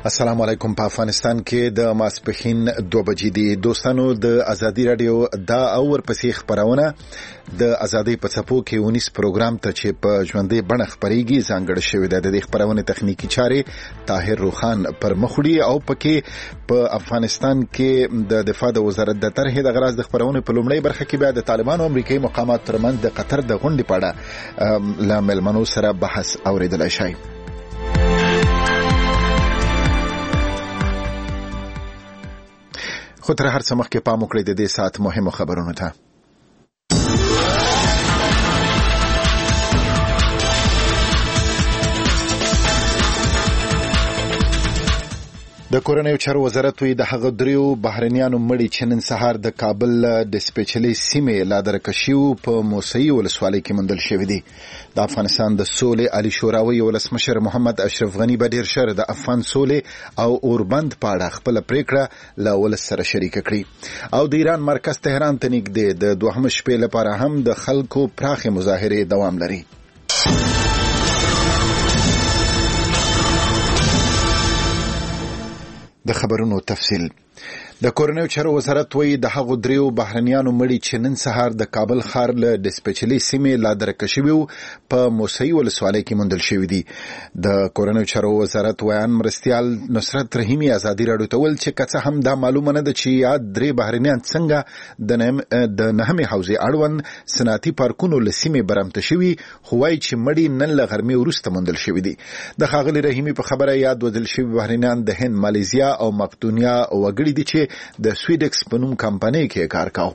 السلام علیکم. په افغانستان کې د ماسپښین 2 بجې دي. دوستانو د ازادي رادیو دا اور پسې خبرونه د ازادي په څپو کې 19 پروګرام ته چې په ژوندۍ بڼه خبريږي ځانګړی شوی دی. د خبرونه تخنیکی چارې طاهر روخان پر مخوړي او پکې په افغانستان کې د دفاع د وزارت د طرحې د غراض د خبرونه په لومړی برخه کې بیا د طالبان او امریکایي مقامات ترمنځ د قطر د غونډې په اړه له ملمنو سره بحث اوریدل شي. خو تر هر څه مخکې پام وکړئ د دې ساعت مهمو خبرونو ته. د کورنیو چارو وزارت وی د هغه دریو بهرنیانو مړي چې نن سهار د کابل د سپیشلی سیمې لادرکشیو په موسعي ولسوالۍ کې مندل شوې دي. د افغانستان د سولې عالی شوراوي ولسمشر محمد اشرف غنی به ډیر شر د افغان سولې او اوربند پاړه خپل پریکړه له ولس سره شریک کړي او د ایران مرکز تهران ته نږدې د دوهم شپې لپاره هم د خلکو پراخه مظاهره دوام لري. د خبرونو تفصیل. د کورنیو چارو وزارت وی د هغو دریو بهرنیانو مړي چې نن سهار د کابل ښار له د سپیشلی سیمې لادرکشیو په موسعي ولسوالۍ کې مندل شوې دي. د کورنیو چارو وزارت ویان مرستیال نصرت رحیمی ازادي راډیو ته ویل چې کڅه هم دا معلومه نه ده چې یا درې بهرنیان څنګه د نهمې حوزې اړوند صنعتي پارکونو له سیمې برمته شوي، خو وايي چې مړي نن له غرمې وروسته مندل شوي دي. د ښاغلي رحیمی په خبره یاد ودل شوي بهرنیان د هند، مالیزیا او مقدونیا وګړي دي چې د سویډکس په نوم کمپنۍ کې کار کاوه.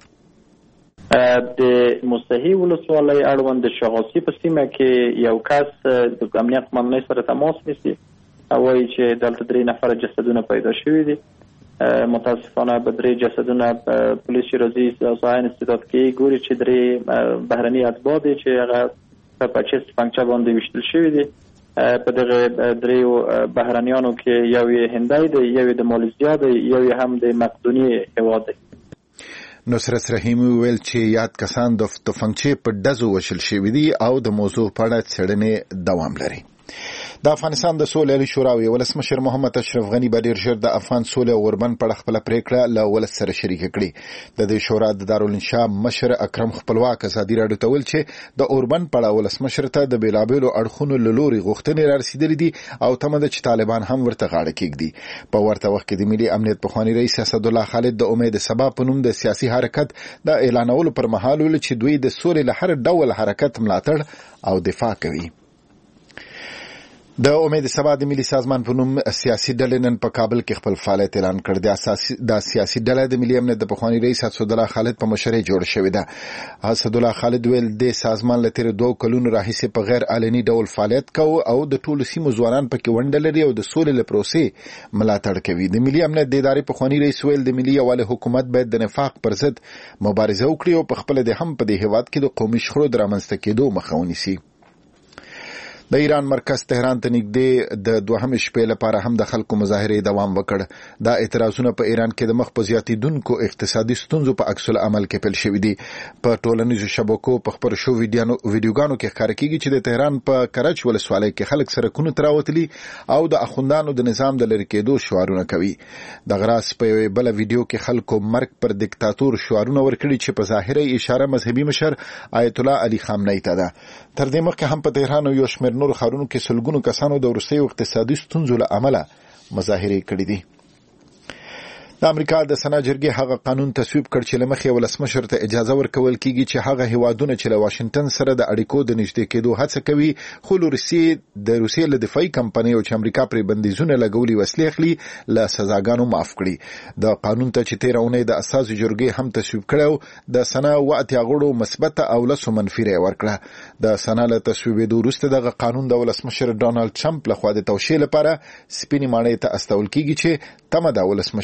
د موسعي ولسوالۍ اړوند د شغاسي په سیمه کې یو کس د امنیت قومندانۍ سره تماس نیسي او وایي چې دلته 3 نفر جسدونه پیدا شوي دي. متاسفانه به 3 جسدونه پولیس شیرازي ځاین استعداد کې ګوري چې 3 بهرني اتباع دي چې هغه په چست پنکچر باندې وشتل شوي دي. په دغه دریو بهرنیانو کې یو یې هندای دی، یو یې د مالیزیا دی، یو یې هم د مقدونیې هیواد دی. نصرت رحیمی ویل چې یاد کسان د تفنګچې په ډزو وشل شوي دي او د موضوع په اړه څېړنې دوام لري. د افغانستان د سولې عالی شوراوي ولسمشر محمد اشرف غنی به ډیر ژر د افغان سولې او اوربند په اړه خپل پریکړه له ولس سره شریک کړي. د دې شورا د دارالانشا مشر اکرم خپلواک ازادي راډیو ته ویل چې د اوربند په اړه ولسمشر ته د بیلابېلو اړخونو له لوري غوښتنې را رسیدلې دي او تمه ده چې طالبان هم ورته غاړه کېږدي. په ورته وخت کې د ملي امنیت پخوانی رئیس اسدالله خالد د امید سبا په نوم د سیاسي حرکت د اعلانولو پر مهال ویل چې دوی د سولې له هر ډول حرکت ملاتړ او دفاع کوي. د امید سبا د ملي سازمان په نوم سیاسي ډلې نن په کابل کې خپل فعالیت اعلان کړ. د سیاسي ډله د ملي امنیت د پخوانی رئیس اسدالله خالد په مشرۍ جوړ شوې ده. اسدالله خالد ویل د سازمان له تیر 2 کلونو راهیسې په غیر علني ډول فعالیت کوي او د ټولو سیمو ځوانان پکې ونډه لري او د سولې له پروسې ملاتړ کوي. د ملي امنیت د ادارې پخوانی رئیس ویل د ملي یووالي حکومت باید د نفاق پر ضد مبارزه وکړي او په خپل د هم په دې هیواد کې د قومي شخړو د رامنځته کېدو مخه ونیسي. د ایران مرکز تهران ته نږدې د دوهم شپې لپاره هم د خلکو مظاهره دوام وکړ. دا اعتراضونه په ایران کې د مخ په زیاتیدونکو اقتصادي ستونزو په عکس العمل کې پیل شوي دي. په ټولنیزو شبکو په خبرو شو ویډیوګانو کې ښکاره کیږي چې د تهران په کرج ولسوالۍ کې خلک سرکونو ته راوتلي او د اخوندانو د نظام د لری کېدو شعارونه کوي. د غراس په بل ویډیو کې خلکو مرګ پر دیکتاتور شعارونه ورکړي چې په ظاهره اشاره مذهبي مشر آیت الله علي خامنه‌ای ته ده. تر دې مخکې هم په تهران او یو شمېر نور ښارونو کې سلګونو کسانو د وروستیو اقتصادي ستونزو له امله مظاهرې کړې دي. د امریکا د سنا جرګې هغه قانون تصویب کړ چې لمخې ولسمشر ته اجازه ورکول کیږي چې هغه هیوادونه چې له واشنگټن سره د اړیکو د نږدې کېدو هڅه کوي خو د روسیې له دفاعي کمپنۍ او چې امریکا پرې بندیزونه لګولي وسلې اخلي له سزاګانو معاف کړي. د قانون ته چې 13 اونۍ د اساسي جرګې هم تصویب کړو د سنا واتیا غړو مثبت او لسو منفي رای ورکړه. د سنا له تصویبېدو وروسته دغه قانون د ولسمشر ډونالد ټرمپ لخوا د توشیح لپاره سپینې ماڼۍ ته استول کیږي چې تمه د ولسمشر توشیح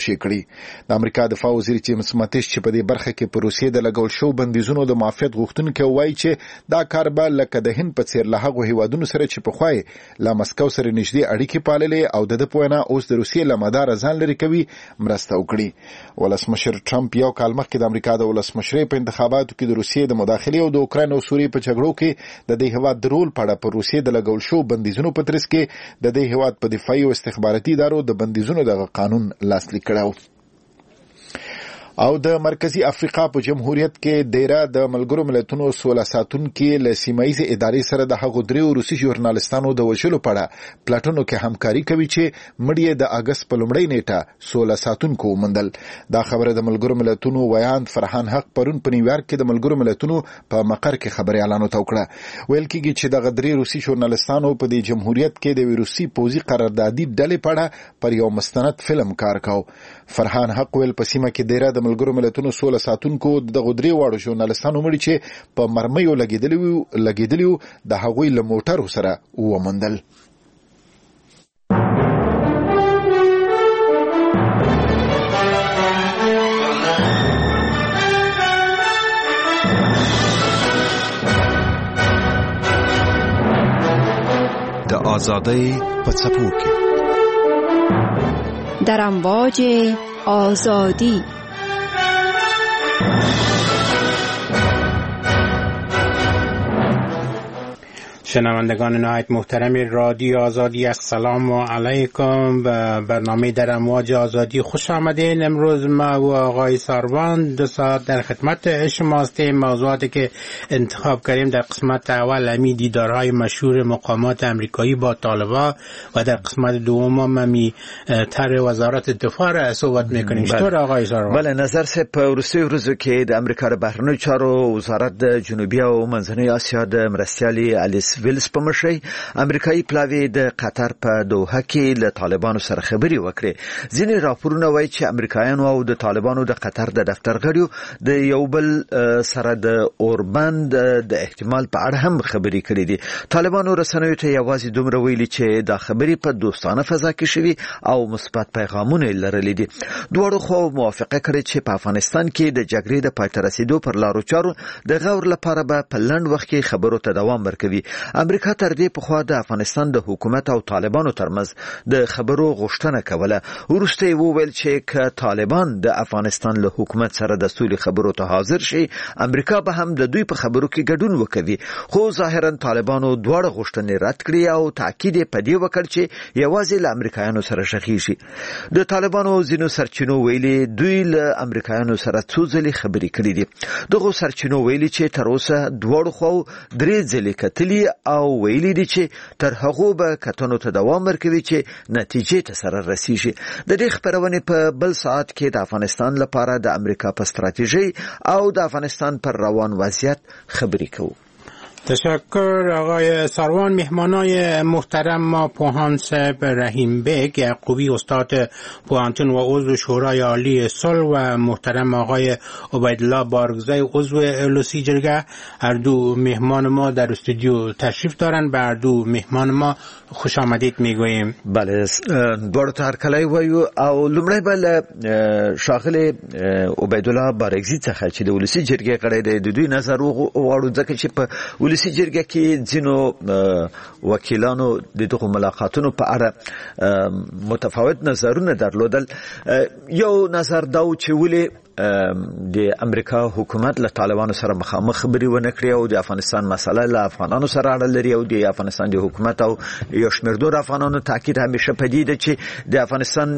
توشیح کړي. د امریکا دفاع وزیر جیمز ماتیس چې په دې برخه کې په روسیې د لګول شو بندیزونو د معافیت غوښتونکو وایي چې دا کار به لکه د هند په څیر له هغو هیوادونو سره چې پخوای له مسکو سره نږدې اړیکې پاللې او د په وینا اوس د روسیې له مدار ځان لري کوي مرسته وکړي. ولسمشر ټرمپ یو کال مخکې د امریکا د ولسمشرۍ په انتخاباتو کې د روسیې د مداخلې او د اوکراین او سوریې په جګړو کې د دې هیواد د رول په اړه په روسیې د لګول شو بندیزونو په ترڅ کې د دې هیواد په دفاعي او استخباراتي ادارو د بندیزونو د قانون لاسلیک کړو. او د مرکزی افریقا په جمهوریت کې دیره د ملګرو ملتونو سوله ساتونکو له سیمایي ادارې سره د هغو دریو روسي ژورنالستانو د وژلو په اړه پلاټونو کې همکاري کوي چې مړی د اگست په لومړۍ نیټه سوله ساتونکو ومندل. دا خبره د ملګرو ملتونو ویاند فرحان حق پرون په نیویارک کې د ملګرو ملتونو په مقر کې خبري اعلان وکړه. ویل کېږي چې د غدري روسي ژورنالستانو په دې جمهوریت کې د روسي پوځي قراردادي ډلې په اړه پر یو مستند فلم کار کاو. فرحان حق ویل په سیمه کې دیره د ملګرو ملتونو سوله ساتونکو د غدري واړو ژورنالستانو مړي چې په مرمیو لګیدلیو د هغوی له موټرو سره ومندل. د آزادۍ په څپو کې در امواج آزادی شنوندگان نهایت محترم رادیو آزادی، السلام علیکم. به برنامه در امواج آزادی خوش آمدین. امروز ما و آقای ساروان 2 ساعت در خدمت شما هستیم. موضوعاتی که انتخاب کردیم در قسمت اول همی دیدارهای مشهور مقامات امریکایی با طالبان و در قسمت دوم همی طرح وزارت دفاع را صحبت میکنیم. چطور آقای ساروان؟ بله، نظر سه په وروستیو ورځو کې د امریکا د بهرنیو چارو وزارت د جنوبي او منځنۍ اسیا د مرستیالي الیس ویلز په مشرۍ امریکایي پلاوی د قطر په دوحه کې له طالبانو سره خبري وکړي. ځینې راپورونه وایي چې امریکایانو او د طالبانو د قطر د دفتر غړیو د یو بل سره د اوربند د احتمال په اړه هم خبري کړې دي. طالبانو رسنیو ته یوازې دومره ویلي چې دا خبري په دوستانه فضا کې شوي او مثبت پیغامونه لرلي دي. دوړو خو موافقه کړې چې په افغانستان کې د جګړې د پای ته رسیدو پر لارو چارو د غور لپاره به په لنډ وخت کې خبرو ته دوام ورکوي. امریکا تر دې پخوا د افغانستان د حکومت او طالبانو ترمنځ د خبرو غوښتنه کوله. وروسته یې وویل چې که طالبان د افغانستان له حکومت سره د سولې خبرو ته حاضر شي، امریکا به هم د دوی په خبرو کې ګډون وکوي. خو ظاهرا طالبانو دواړه غوښتنې رد کړې او تاکید یې په دې وکړ چې یوازې له امریکایانو سره شخیږي. د طالبانو ځینو سرچینو ویلي دوی له امریکایانو سره څو ځلې خبرې کړې دي. دغه سرچینو ویلي چې تر اوسه دواړو خواو 3 ځلې کتلي او ویلي دي چې تر هغه به کتنو ته دوام ورکوي چې نتیجې ته سره رسیږي. د دې خبرونې په بل ساعت کې د افغانستان لپاره د امریکا په ستراتیژي او د افغانستان پر روان وضعیت خبرې کوو. تشکر آقای ساروان. مهمانای محترم ما پوهان صاحب رحیم بیگ یعقوبی، استاد پوهنتون و عضو شورای عالی صلح، و محترم آقای عبیدالله بارگزای عضو لوسی جرگه. هر دو مهمان ما در استودیو تشریف دارن. به هر دو مهمان ما خوش آمدید میگوییم. بله، دوړو ته هرکلی وایو او لومړی به ښاغلی عبیدالله بارگزي څخه چې د ولسي جرګې غړی دی د دوی نظر وغواړو، ځکه چې په ولسي جرګه کې ځینو وکیلانو د دغو ملاقاتونو په اړه متفاوت نظرونه درلودل. یو نظر دا و چې ولې د امریکا حکومت له طالبانو سره مخامخ خبري ونه کړې او د افغانستان مسله له افغانانو سره اړه لري او د افغانستان د حکومت او یو شمېر نور افغانانو تاکید همیشه پدې ده چې د افغانستان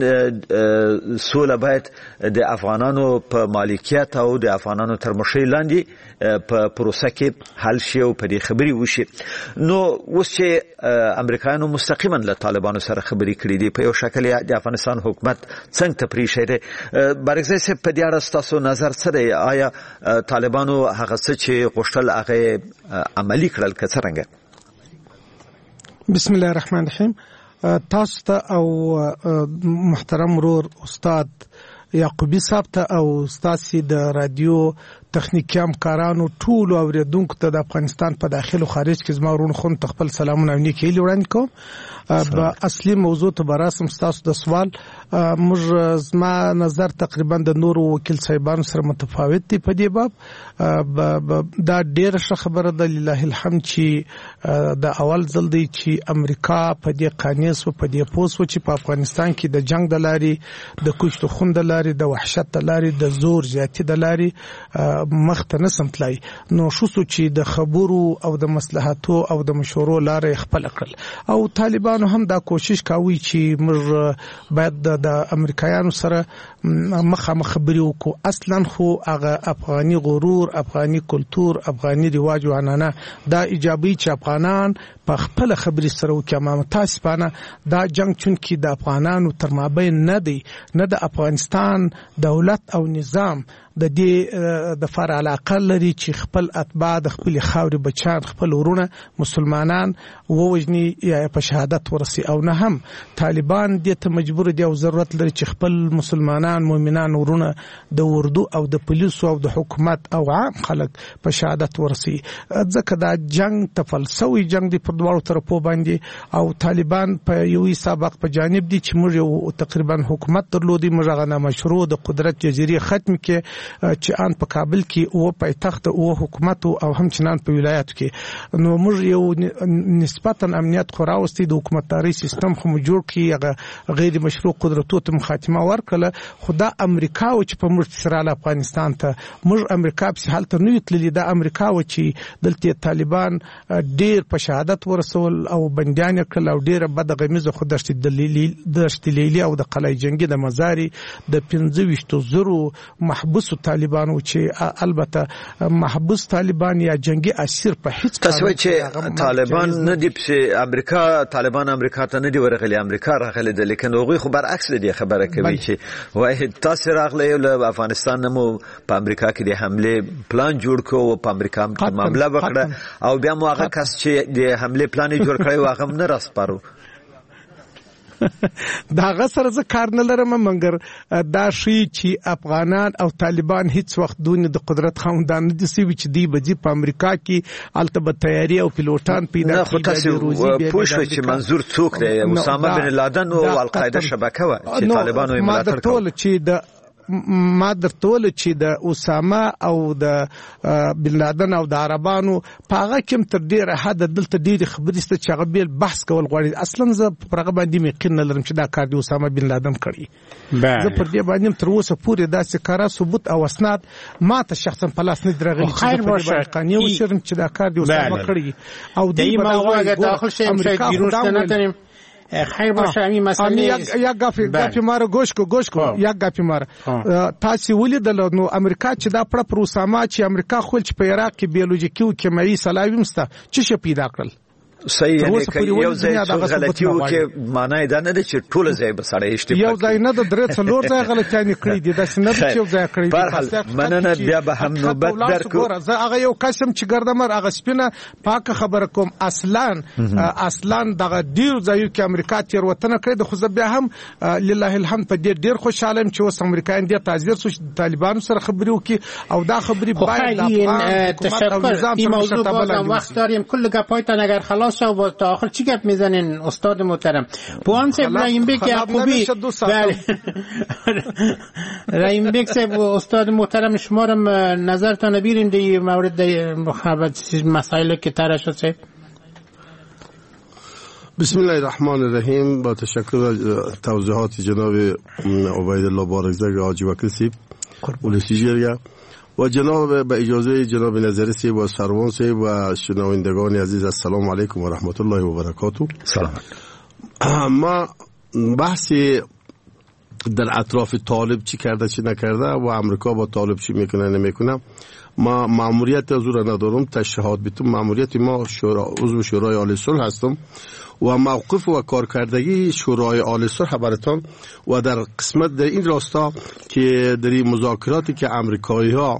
سوله باید د افغانانو په مالکیت او د افغانانو تر مشرۍ لاندې په پروسه کې حل شي او په دې خبري وشي. نو اوس چې امریکایانو مستقیما له طالبانو سره خبري کړې دي، په یو شکل د افغانستان حکومت څنګه تپریشي دی. بارګزی صاحب په دې اړه تاسو نظر څه دی؟ آیا طالبانو هغه څه چې غوښتل هغه عملي کړل که څنګه؟ بسم الله الرحمن الرحیم. تاسو ته او محترم ورور استاد یعقوبی صاحب ته او ستاسو د رادیو تخنیکی همکارانو ټول اوریدونکو ته د افغانستان په داخل او خارج کې زما ورونو خون تخپل سلامونه نیکی وړاندې کوم. په اصلي موضوع ته براسم ستاسو د سوال موږ زما نظر تقریبا د نور وکیل صاحبانو سره متفاوت دی په دې باب. دا ډېر ښه خبره ده لله الحمد چې د اول ځل دی چې امریکا په دې قانیس او په دې پوس و چې په افغانستان کې د جنگ د لاري د کوشت خون د لاري د وحشت د لاري د زور زیاتی د لاري مخته نسم تلای. نو شو چې د خبرو او د مصلحتو او د مشورو لارې خپل کړل او طالبانو هم دا کوشش کوي چې موږ باید د امریکایانو سره مخامخ خبرې وکړو. اصلا خو هغه افغاني غرور، افغاني کلتور، افغاني رواج او عنعنه دا ایجابي چې افغانان په خپل خبرې سره وکړي. متاسفانه دا جنگ چون کې د افغانانو تر مابین نه دی، نه د افغانستان دولت او نظام د دې د فار علاقه لري چې خپل اتباع د خپل خاوري بچان خپل ورونه مسلمانان ووجني یا په شهادت ورسي، او نه هم طالبان دې ته مجبور دي او ضرورت لري چې خپل مسلمانان مؤمنان ورونه د اردو او د پولیسو او د حکومت او عام خلک په شهادت ورسي. ځکه دا جنگ تفلسوي جنگ دی په دواړو طرفو باندې او طالبان په یوې سابق په جانب دي چې موږ یو تقریبا حکومت درلودي، موږ غنا مشروع د قدرت جزیره ختم کې چې ان په کابل کې او پایتخت او حکومت او همچنان په ولایت کې. نو موږ یو نسبتا امنیت خوراوستي د حکومتداري سیستم خو جوړ کړي، غیر مشروع قدرتو ته خاتمه ورکړه. خدا امریکا او چې په موږ سره افغانستان ته موږ امریکا په حالت نه یتللی، دا امریکا او چې دلته طالبان ډیر په شهادت ورسول او بندیان کړل او ډیر بدغمیزه خو دشت لیلی او د قلعه جنگي د مزاري د 25,000 محبوس طالبانو چې البته محبوس طالبان یا جنگي اسیر په هیڅ تاسو چې طالبان نه دی په امریکا، طالبان امریکا ته نه دی ورغلي، امریکا راغلي دي، لیکن هغه خو برعکس دي خبره کوي چې وای تاسو راغلي له افغانستان نمو په امریکا کې د حمله پلان جوړ کو او په امریکا معاملې وکړه او بیا مو هغه کس چې د حمله پلان جوړ کړی واغه نه راسپارو. دا غسر ز کار نه لرم، مګر دا شی چې افغانان او طالبان هیڅ وخت دونه د قدرت خوندان دي چې دی بجې په امریکا کې البته تیاری او پیلوټان پیدا کړي. پوښتنه چې منظور څوک دی؟ اسامه بن لادن او القاعده شبکه و چې طالبانو یې ملاتړ کړ. ما درته چې د اسامه او د بن لادن او د عربانو په هغه کې تر ډیره حد دلته ډیره خبرې ست چې هغه بیل بحث کول غواړي. اصلا زه په هغه باندې یقین نه لرم چې دا کار د اسامه بن لادن کړی. زه پر دې باندې تر اوسه پورې داسې کارا ثبوت او اسناد ما ته شخصا په لاس نه درغلي خیر باشه قانوني و شرم چې دا کار د اسامه کړی او دې موضوع اگر داخل شیم شاید بیرون نتونیم. خیر باشه همین مسئله یک گپی مارو گوش کو یک گپی مار تاسو ولیدل نو امریکا چې دا پر اسامه چې امریکا خپل چې په عراق کې بیولوژیکي او کیمیاوي سلاوي مسته چې پیدا کړل. صحیح یعنی یو ځای څو غلطي وکړي معنی دا نه ده چې ټول ځای به سړی اشتباه یو ځای نه د درې څلور ځای غلطیانې کړې دي، دا څنګه چې یو ځای کړې دي. مننه بیا به هم نوبت درکو. زه هغه یو قسم چې ګردمر هغه سپینه پاکه خبره کوم. اصلا دغه ډیر ځایو کې امریکا تیر وطن کړی د خو بیا هم لله الحمد په ډیر خوشاله یم چې اوس امریکایان دې تعذير سو طالبانو سره خبرې وکړي او دا خبرې باید تشکر. این موضوع بازم وقت داریم کل گپایتان اگر خلاص و تا آخر چی گپ میزنین استاد محترم؟ پوان صاحب رحیم بیک یعقوبی رحیم بیک صاحب استاد محترم شما رو نظرتان بیریم دی مورد مسائل که طرح شد صاحب. بسم الله الرحمن الرحیم. با تشکر توضیحات جناب عبیدالله بارکزی حاجی وکیل صاحب ولسی جریا و جناب به اجازه جناب نظری صاحب و سروان صاحب و شنوندگان عزیز السلام علیکم و رحمت الله و برکاته. سلام. ما بحث در اطراف طالب چی کرده چی نکرده و امریکا با طالب چی میکنه نمیکنه ما مأموریت از او ندارم. تشهاد بیتم مأموریت ما عضو شورای عالی صلح هستم و موقف و کارکردگی شورای عالی صلح براتون و در قسمت در این راستا که در این مذاکراتی که امریکایی ها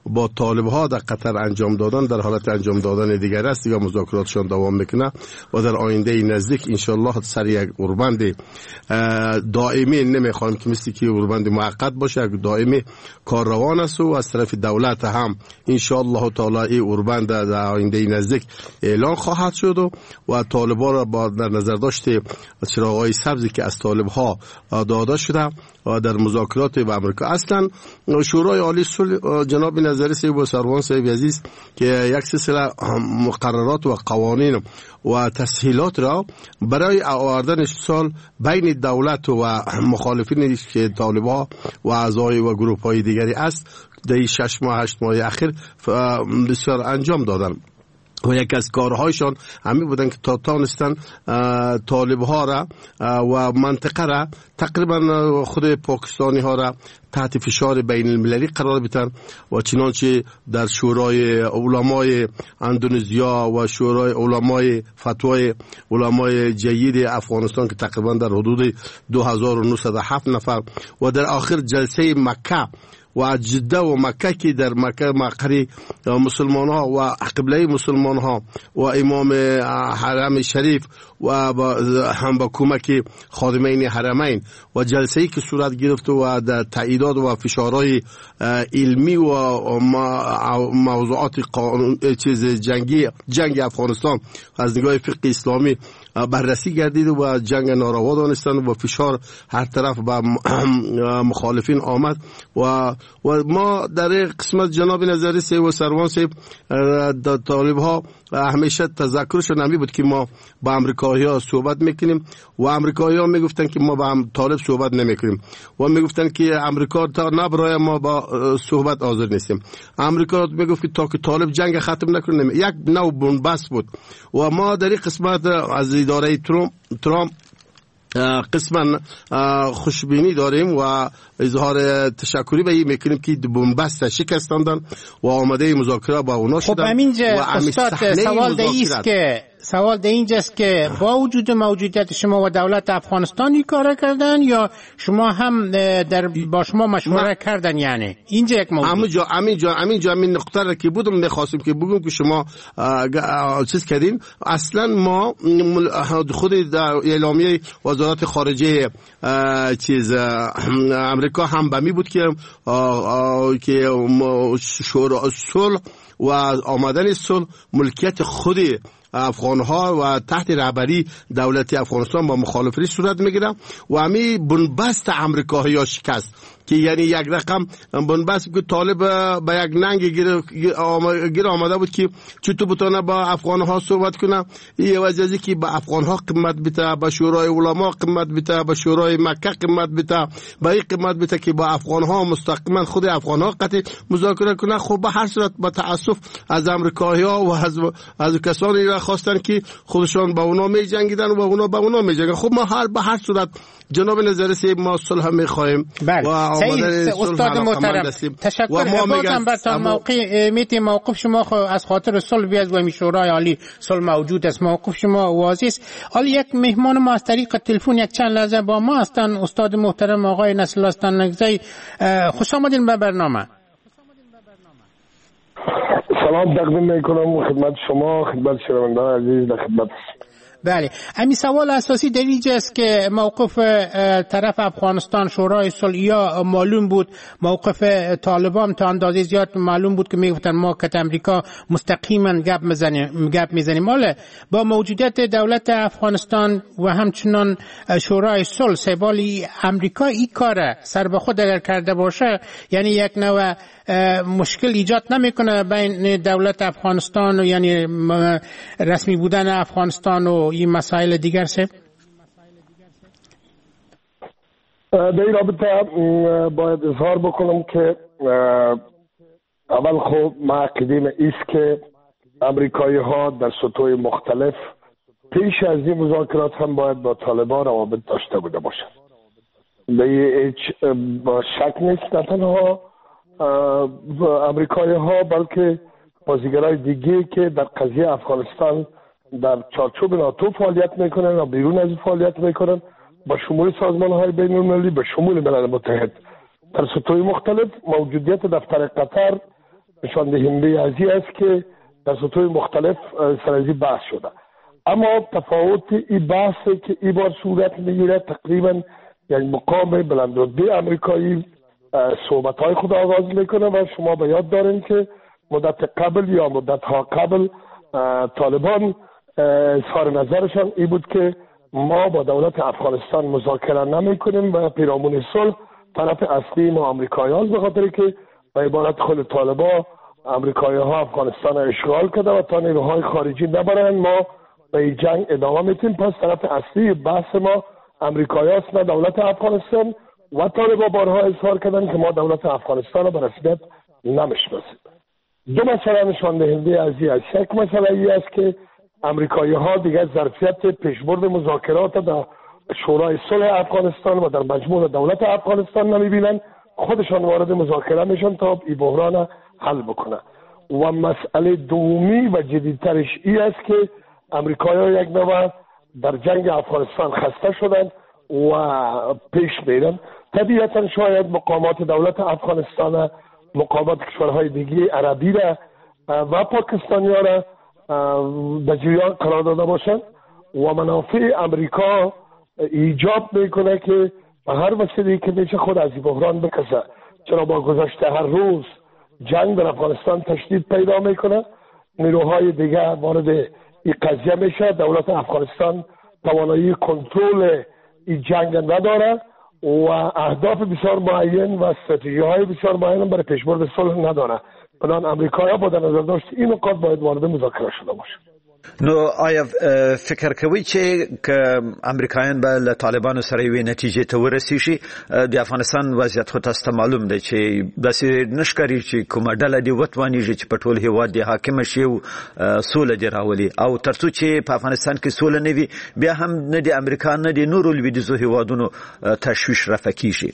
با طالب ها در قطر انجام دادن در حالت انجام دادن دیگر است، یا مذاکراتشان دوام میکنه و در آینده نزدیک انشالله سر یک اوربند دائمی نمیخوایم که مثل که اوربند موقت باشه، دائمی کار روان است و از طرف دولت هم انشالله تعالی این اوربند در آینده نزدیک اعلان خواهد شد و طالبان را با در نظر داشته چراغ‌های سبزی که از طالب‌ها داده شده و در مذاکرات با امریکا اصلا شورای عالی صلح جناب نظری صاحب و سروان صاحب عزیز که یک سلسله مقررات و قوانین و تسهیلات را برای آوردن سال بین دولت و مخالفین که طالب‌ها و اعضای و گروه‌های دیگری است در 6 ماه 8 ماه اخیر بسیار انجام دادن و یکی از کارهایشان همین بودن که تا تانستن طالب ها را و منطقه را تقریبا خود پاکستانی ها را تحت فشار بین المللی قرار بدن و چنانچه در شورای علمای اندونزیا و شورای علمای فتوای علمای جید افغانستان که تقریبا در حدود 2907 نفر و در آخر جلسه مکه و جده و مکه که در مکه مقر مسلمان ها و قبله مسلمان ها و امام حرم شریف و هم با کمک خادمین حرمین و جلسه ای که صورت گرفت و در تاییدات و فشارهای علمی و موضوعات جنگ افغانستان از نگاه فقه اسلامی بررسی گردید و جنگ ناروا دانستند و فشار هر طرف به مخالفین آمد و ما در قسمت جناب نظری صاحب و سروان صاحب طالب ها همیشه تذکرشون همی بود که ما با امریکایی ها صحبت میکنیم و امریکایی ها میگفتن که ما با طالب صحبت نمیکنیم و میگفتن که امریکا تا نبرای ما با صحبت حاضر نیستیم. امریکا میگفت که تا که طالب جنگ ختم نکنه، یک نوع بنبست بود و ما در این قسمت از اداره ترامپ قسما خوشبینی داریم و اظهار تشکری به این میکنیم که بنبست شکستاندن و آماده مذاکره با اونا شدن. خب همینجا استاد سوال ده اینجاست که با وجود موجودیت شما و دولت افغانستان این کار کردن یا شما هم با شما مشوره کردن؟ یعنی اینجا یک موضوع همین نقطه را که بودم میخواستیم که بگم که شما چیز کردین. اصلا ما خود اعلامیه وزارت خارجه امریکا هم به می بود که صلح و آمدن صلح ملکیت خود افغان ها و تحت رهبری دولت افغانستان با مخالفین صورت میگیره و همی بنبست امریکایی ها شکست که یعنی یک رقم بنبست که طالب به یک ننگ گیر آمده بود که چطور بتونه با افغان ها صحبت کنه. این وجهی که با افغان ها قیمت بده، با شورای علما قیمت بده، با شورای مکه قیمت بده، با این قیمت بده که با افغان ها مستقیما خود افغان ها قطعی مذاکره کنه. خب به هر صورت با تاسف از امریکایی ها و از کسانی را خواستن که خودشان با اونا می جنگیدن و اونا با اونا می جنگیدن. خب ما به هر صورت جناب نظری صاحب ما صلح می خواهیم و استاد محترم تشکر. بازم برتان موقف شما از خاطر صلح بیاد و شورای عالی صلح موجود است، موقف شما واضح است. حالا یک مهمان ما از طریق تلفن یک چند لحظه با ما هستن، استاد محترم آقای نصرالله استانکزی. خوش آمدین به برنامه. سلام تقدیم میکنم خدمت شما، خدمت شنوندگان عزیز، در خدمت. بله، همین سوال اساسی در اینجا است که موقف طرف افغانستان شورای صلح یا معلوم بود، موقف طالبان تا اندازه زیاد معلوم بود که میگفتن ما که امریکا مستقیما گپ میزنیم. حالا با موجودیت دولت افغانستان و همچنان شورای صلح سبالی امریکا این کار سر به خود اگر کرده باشه، یعنی یک نوع مشکل ایجاد نمیکنه بین دولت افغانستان و یعنی رسمی بودن افغانستان و این مسائل دیگر سه؟ در این رابطه باید اظهار بکنم که اول خب ما عقیدیم ایست که امریکایی ها در سطوح مختلف پیش از این مذاکرات هم باید با طالبان روابط داشته بوده باشند. به هیچ شک نیست، نه تنها امریکایی ها بلکه بازیگرای دیگه که در قضیه افغانستان در چارچوب ناتو فعالیت میکنن و بیرون از فعالیت میکنن، با شمول سازمان های بین المللی، به شمول ملل متحد در سطوح مختلف. موجودیت دفتر قطر نشاندهنده از این است که در سطوح مختلف سرازی بحث شده. اما تفاوت این بحثی که این بار صورت میگیره تقریبا یک مقام بلندرتبه امریکایی صحبت‌های خود آغاز میکنه و شما به یاد دارین که مدت قبل یا مدت‌ها قبل طالبان اظهار نظرشان این بود که ما با دولت افغانستان مذاکره نمیکنیم و پیرامون صلح طرف اصلی ما آمریکایی‌هاست، به خاطر که به عبارت خود طالبان آمریکایی‌ها افغانستان را اشغال کرده و تا نیروهای خارجی نبرن ما به این جنگ ادامه میتیم. پس طرف اصلی بحث ما آمریکایی‌هاست نه دولت افغانستان و طالبان بارها اظهار کردن که ما دولت افغانستان را به رسمیت نمیشناسیم. دو مسئله نشان دهنده از این است. یک مسئله این است که آمریکایی‌ها دیگر ظرفیت پیشبرد مذاکرات در شورای صلح افغانستان و در مجموع دولت افغانستان نمیبینن، خودشان وارد مذاکره میشن تا این بحران حل بکنه. و مسئله دومی و جدیدترش این است که آمریکایی‌ها یک نوع در جنگ افغانستان خسته شدن و پیش میرن. طبیعتا شاید مقامات دولت افغانستان، مقامات کشورهای دیگه عربی را و پاکستانی را در جریان قرار داده باشند و منافع امریکا ایجاب میکنه که به هر وسیله‌ای که میشه خود از این بحران بکشه. چرا با گذشت هر روز جنگ در افغانستان تشدید پیدا میکنه، نیروهای دیگه وارد این قضیه میشه، دولت افغانستان توانایی کنترل این جنگ نداره و اهداف بسیار معین و استراتژی‌های بسیار معین برای پیشبرد صلح نداره. بنابراین امریکایی‌ها با در نظر داشت این نکات باید وارد مذاکره شده باشه. نو آیا فکر کوي چې امریکایان به له طالبانو سره یوې نتیجې ته ورسیږي؟ د افغانستان وضعیت خو تاسو ته معلوم دی چې داسې نشکاري چې کومه ډله دې وتوانیږي چې په ټول هیواد دې حاکمه شي او سوله دې راولي، او تر څو چې په افغانستان کې سوله نه وي بیا هم نه د امریکا نه د نورو لویدیځو هیوادونو تشویش رفع کیږي.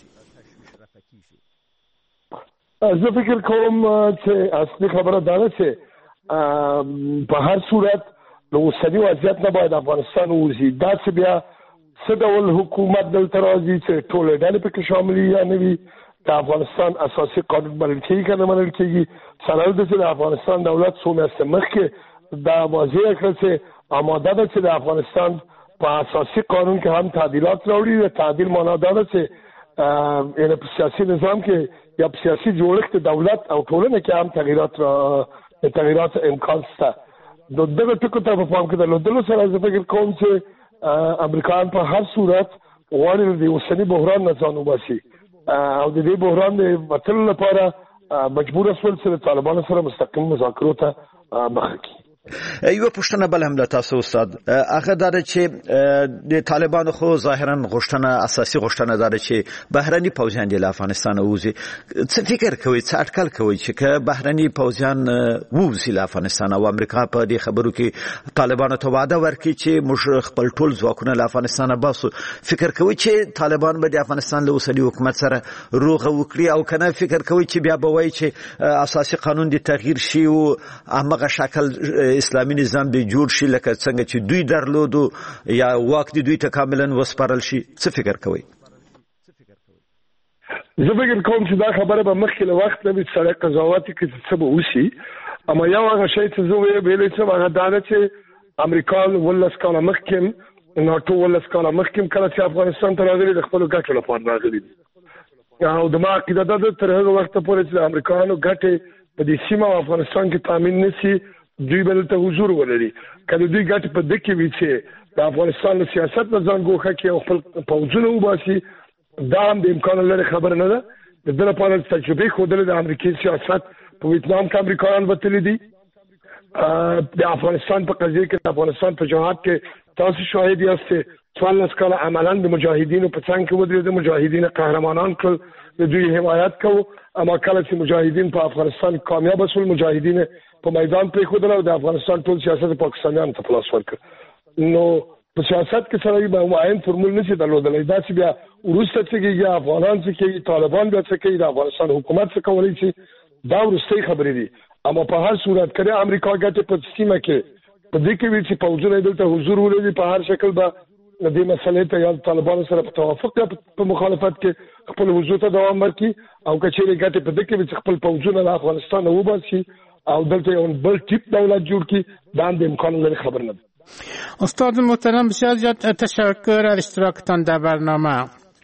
زه فکر کوم چې اصلي خبره دا ده چې په هر صورت نو اوسنی وضعیت نه باید افغانستان ووځي. داسې بیا څه ډول حکومت دلته راځي چې ټولې ډلې پکې شامل وي یا نه وي، د افغانستان اساسي قانون منل کېږي که نه منل کېږي. څلور ده چې د افغانستان دولت څو میاشتې مخکې دا واضح کړه چې آماده ده چې د افغانستان په اساسي قانون کې هم تعدیلات راوړي. د تعدیل معنا دا ده چې یعنې په سیاسي نظام کې یا په سیاسي جوړښت دولت او ټولنه کې هم تغییرات امکان شته. د دغه ټکو ته په پام کې درلودلو سره زه فکر کوم چې امریکایان په هر صورت غواړي د اوسني بحران نه ځان وباسي او د دې بحران د وتلو لپاره مجبور شول چې د طالبانو سره مستقیم مذاکرو ته مخه کړي. یو پښتنه بل هم له تاسو استاد، هغه دا چې د طالبانو خو ظاهرا غوښتنه اساسي غوښتنه دا چې بهرني پوځیان د افغانستان ووزي. څه فکر کوي، څه اټکل کوي چې که بهرني پوځیان ووزي له افغانستان او امریکا په دې خبرو کې طالبانو ته وعده ورکړي چې موږ خپل ټول ځواکونه له افغانستان باسو، فکر کوي چې طالبان به د افغانستان له اوسني حکومت سره روغه وکړي او کنه فکر کوي چې بیا به وایي چې اساسي قانون د تغییر شي او هغه شکل اسلامي نظام دی جوړ شي لکه څنګه چې دوی درلودو یا واک دی دوی ته کاملا وسپارل شي؟ څه فکر کوي؟ زه فکر کوم چې دا خبره به مخکې له وخت نه وي سره قضاوت کې څه به وشي. اما یو هغه شی چې زه ویلی چې هغه دا ده چې امریکا 18 کاله مخکې ناټو 18 کاله مخکې کله چې افغانستان ته راغلي د خپلو ګټو لپاره راغلي دي او د ما عقیده ده تر هغه وخته پورې چې د امریکایانو ګټې په دې سیمه او افغانستان کې تامین نشي دوی به دلته حضور ولري. که د دوی ګټې په دې کې وي چې د افغانستان له سیاست نه ځان ګوښه کړي او خپل پوځونه وباسي، دا هم د امکان لري خبره نه ده. د دې لپاره تجربې ښودلې د امریکایي سیاست په ویتنام کې امریکایان وتلي دي. د افغانستان په قضیه کې د افغانستان په جهاد کې تاسو شاهد یاست 14 کاله عملاً د مجاهدینو په څنګ کې ودرېد، مجاهدین قهرمانان کړل، د دوی حمایت کوو. اما کله چې مجاهدین په افغانستان کامیاب شول، مجاهدین په میدان پرېښودل او د افغانستان ټول سیاست پاکستانیانو ته په لاس ورکړ. نو په سیاست کې سره یو معین فرمول نشي درلودلی. داسې بیا وروسته څه کېږي، افغانان څه کوي، طالبان بیا څه کوي، د افغانستان حکومت څه کولی شي، دا وروستۍ خبرې دي. اما په هر صورت کې امریکا ګټې په سیمه کې په دې کې وي چې پوځونه دلته حضور ولري، په هر شکل به د دې مسلې ته یا طالبانو سره په توافق یا په مخالفت کې خپل وضو ته دوام ورکړي او کچېرې ګټې په دې کې چې خپل پوځونه له افغانستان وباسي او دلته یو بل ټیپ دولت جوړ کړي دا د امکان لري خبر نه. استاد محترم بسیار زیاد تشکر از اشتراکتان در برنامه.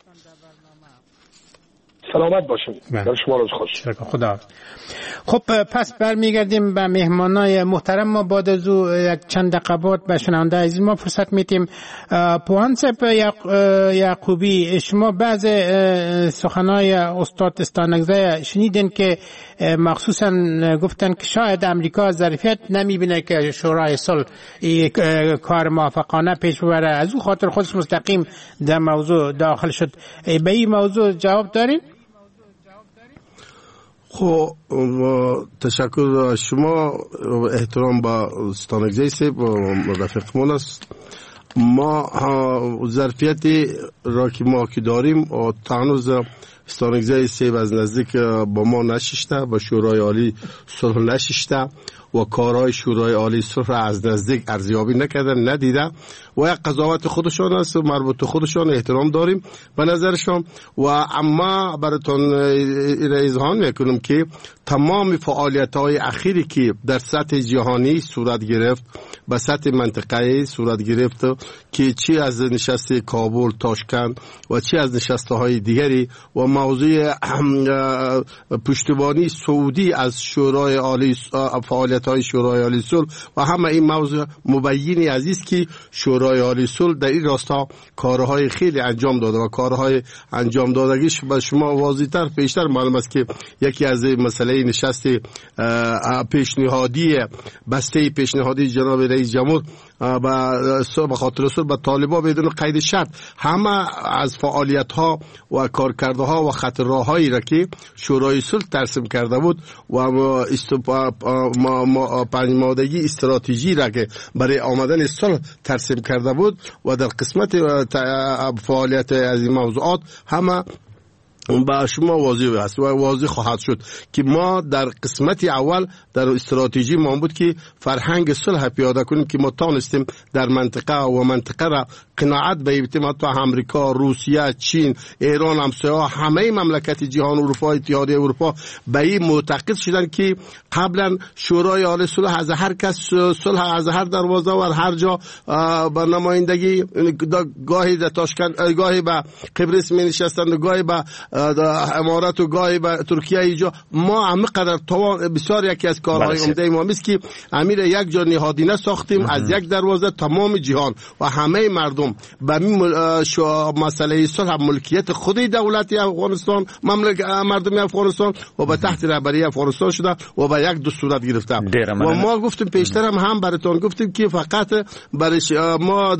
سلامت باشید. در شما روز خوش. خدا. خب پس برمیگردیم به مهمانای محترم ما. بعد از یک چند دقیقه بعد به شنونده عزیز ما فرصت میتیم. پوانسپ یعقوبی، شما بعض سخنهای استاد استانکزی شنیدین که مخصوصا گفتن که شاید امریکا ظرفیت نمیبینه که شورای صلح کار موافقانه پیش ببره، از او خاطر خودش مستقیم در موضوع داخل شد. به این موضوع جواب دارین؟ خب تشکر از شما. احترام با استانکزی صاحب و رفیقمون است. ما ظرفیتی را که ما که داریم و تنوز استانکزی صاحب از نزدیک با ما نشسته، با شورای عالی صلح نشسته و کارهای شورای عالی صلح را از نزدیک ارزیابی نکردن، ندیده و یک قضاوت خودشان است و مربوط خودشان احترام داریم به نظرشان. و اما براتون اذعان میکنم که تمام فعالیت‌های اخیری که در سطح جهانی صورت گرفت، به سطح منطقه‌ای صورت گرفت که چی از نشست کابل، تاشکند و چی از نشست‌های دیگری و موضوع پشتیبانی سعودی از شورای عالی، فعالیت‌های شورای عالی صلح و همه این موضوع مبینی عزیز که شورای عالی صلح در این راستا کارهای خیلی انجام داده و کارهای انجام دادگیش به شما واضح‌تر پیشتر معلوم است که یکی از مسئله نشست پیشنهادی بسته پیشنهادی جناب رئیس جمهور به خاطر صلح با طالبان بدون قید شرط همه از فعالیت ها و کارکرده ها و خط راههایی را که شورای صلح ترسیم کرده بود و پنجمادگی استراتژی را که برای آمدن صلح ترسیم کرده بود و در قسمت فعالیت از این موضوعات همه با شما واضح است و واضح خواهد شد که ما در قسمت اول در استراتژی ما بود که فرهنگ صلح پیاده کنیم که ما تانستیم در منطقه را قناعت بیابیم. حتی امریکا، روسیه، چین، ایران، همسایه‌ها، همه مملکت جهان، اروپا، اتحادیه اروپا به این معتقد شدن که قبلا شورای عالی صلح از هر کس صلح از هر دروازه و هر جا به نمایندگی گاهی در تاشکند، گاهی به قبرس می نشستند، گاهی به امارات و گاهی به ترکیه. اینجا ما همقدر توان بسیار یکی از کارهای عمده ما است که امیر یک جا نهادینه ساختیم از یک دروازه تمام جهان و همه مردم به مسئله صلح ملکیت خودی دولت افغانستان، مردم افغانستان و به تحت رهبری افغانستان شده و به یک دو صورت گرفته. و ما گفتیم پیشتر هم براتون گفتیم که فقط برای ما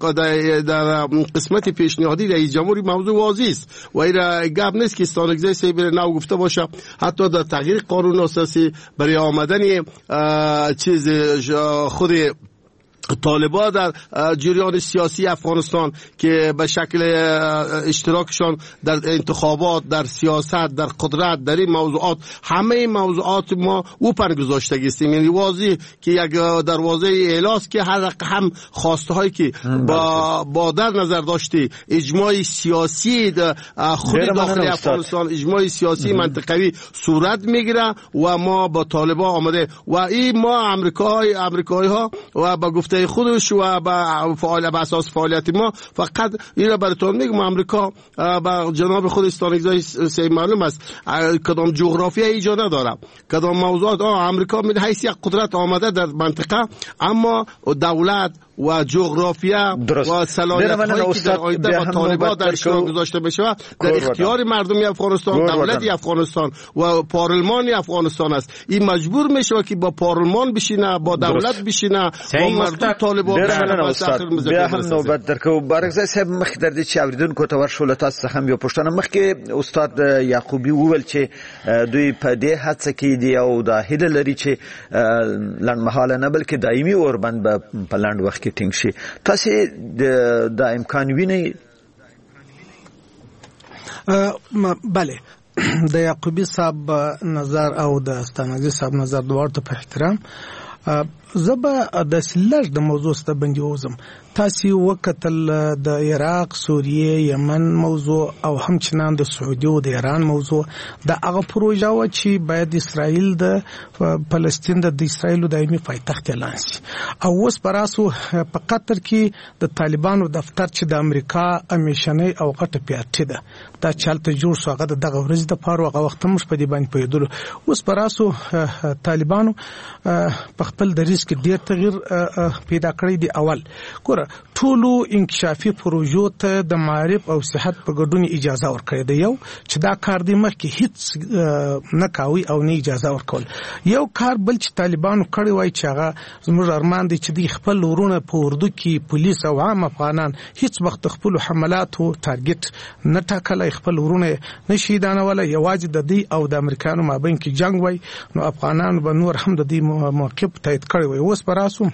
در قسمت پیشنهادی رئیس جمهوری موضوع واضح است و این گپ نیست که استانکزی صاحب نو گفته باشه. حتی در تغییر قانون اساسی برای آمدن چیز خود طالبان در جریان سیاسی افغانستان که به شکل اشتراکشان در انتخابات، در سیاست، در قدرت، در این موضوعات، همه این موضوعات ما اوپن گذاشته گستیم. یعنی واضح که یک دروازه اعلاس که هر هم خواسته هایی که با در نظر داشتی اجماع سیاسی خود داخل افغانستان، اجماع سیاسی منطقوی صورت میگیره و ما با طالبان آمده و این ما امریکایی ها و با گفته خودش و به اساس فعالیت ما فقط این را براتون میگم. امریکا با جناب خود استانکزی معلوم است کدام جغرافیا ایجا نداره، کدام موضوعات. امریکا می حیث یک قدرت آمده در منطقه، اما دولت و جغرافیا و صلاحیت هایی که در آینده با طالبان در اشتراک گذاشته بشه در اختیار مردم افغانستان، دولت افغانستان و پارلمان افغانستان است. این مجبور میشه که با پارلمان بشینه، با دولت بشینه، با مردم طالبان بشینه. بیا هم نوبت درکو. بارگزای صاحب مخ در دې چې اوریدونکو ته ورشول تاسو هم یو پښتنه مخکې استاد یعقوبی وویل چې دوی په دې هڅه کې دی او د هیله لري چې لنډمهاله نه بلکې دایمي اوربند به په لاند وخت کې ټینګ شي. تاسو د امکان وینئ؟ بله، د یعقوبی صاحب نظر او د استانکزی صاحب نظر دواړو ته په احترام. زه به د سلج د موضوع ستبندې وزم. تاسو وکتل د عراق، سوریه، یمن موضوع او همچنان د سعودي او د ایران موضوع د هغه پروژه و چې باید اسرائیل د فلسطین د اسرائیل دایمي پایتخت اعلان شي. او اوس پراسو په قطر کې د طالبانو دفتر چې د امریکا امیشنی او غټه پیاټی ده دا چالت جوړ شو، هغه دغه ورځ د پاره هغه وخت مش په دې باندې پېدل. اوس پراسو طالبانو په خپل د ریسک ډیر تغییر پیدا کړی دی. اول ګوره ټولو انکشافي پروژو ته د معرف او صحت په ګډون اجازه ورکړې ده. یو چې دا کار دی مخکې هیڅ نه کاوي او نه اجازه ورکول. یو کار بل چې طالبانو کړی وای چې هغه زموږ ارمان دی چې د خپل ورونه په اردو کې پولیس او عام افغانان هیڅ وخت خپل حملاتو ټارګټ نه ټاکلای، خپل ورونه نشي دانوله، یوازې د دې او د امریکانو مابین کې جنگ وای. نو افغانان به نور هم د دې موقف تایید کړی وای. اوس براسو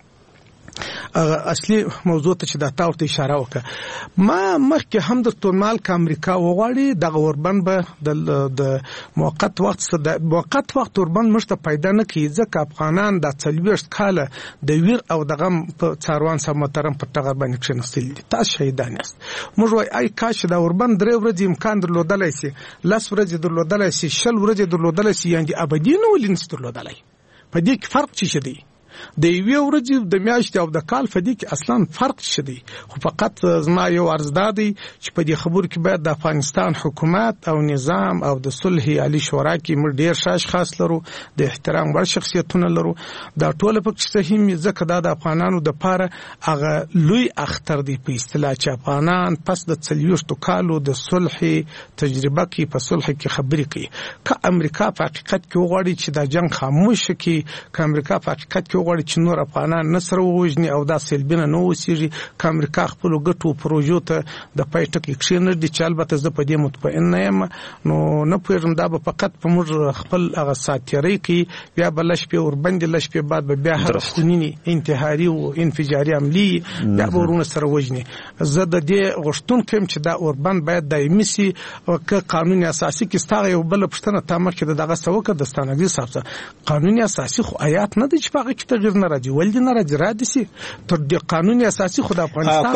اصلي موضوع ته چې دا تاسو ته اشاره وکړه، ما مخکې هم د تورمال ک امریکا وغواړي د اوربن به د موقت وخت اوربن مشته پیدا نه کیږي ځکه افغانان د 40 کاله د ویر او دغه په څاروان سم محترم په ټغر باندې کښینستل دي. تاسو شهیدان یاست. موږ وای آی کاش د اوربن 3 ورځې امکان درلودلای شي، 10 ورځې درلودلای شي، 20 ورځې درلودلای شي، یعنی ابدي نه ولینس درلودلای. په دې کې فرق څه دی؟ د یوې ورځې د میاشتې او د کال په دې کې اصلا فرق څه دی؟ خو فقط زما یو عرض دی چې په دې خبرو کې باید د افغانستان حکومت او نظام او د صلح عالی شورا کې موږ ډیر شاش خاص لرو، د احترام وړ شخصیتونه لرو. دا ټول پکې صحیح ځکه دا د افغانانو د پاره هغه لوی اختر دی په اصطلاح چې افغانان پس د 40 کالو د صلح تجربه کې په صلح کې خبرې کوي. که امریکا په حقیقت کې وغواړي چې دا جنگ خاموش کړي، که امریکا په حقیقت کې غواړي چې نور افغانان نصر ووجني او دا سلبینه نو وسیږي، که امریکا خپل ګټو پروژو ته د پایټک اکشن دي چې البته زه په دې مطمئن نه یم. نو نه پوهیږم دا به فقط په موږ خپل هغه ساتيري کې بیا بلش په اوربند لش په بعد به بیا هر خونینی انتحاري او انفجاري عملی بیا ورونه سره وجني. زه د دې غشتون کوم چې دا اوربند باید دایمي سي او که قانون اساسي کې ستاره یو بل پښتنه تامه کې دغه سوکه د ستانګي صاحب قانون اساسي خو آیات نه دي چې هغه کې تغیر نه راځي، ولې نه راځي؟ راځي سي تر دې قانون اساسي خو د افغانستان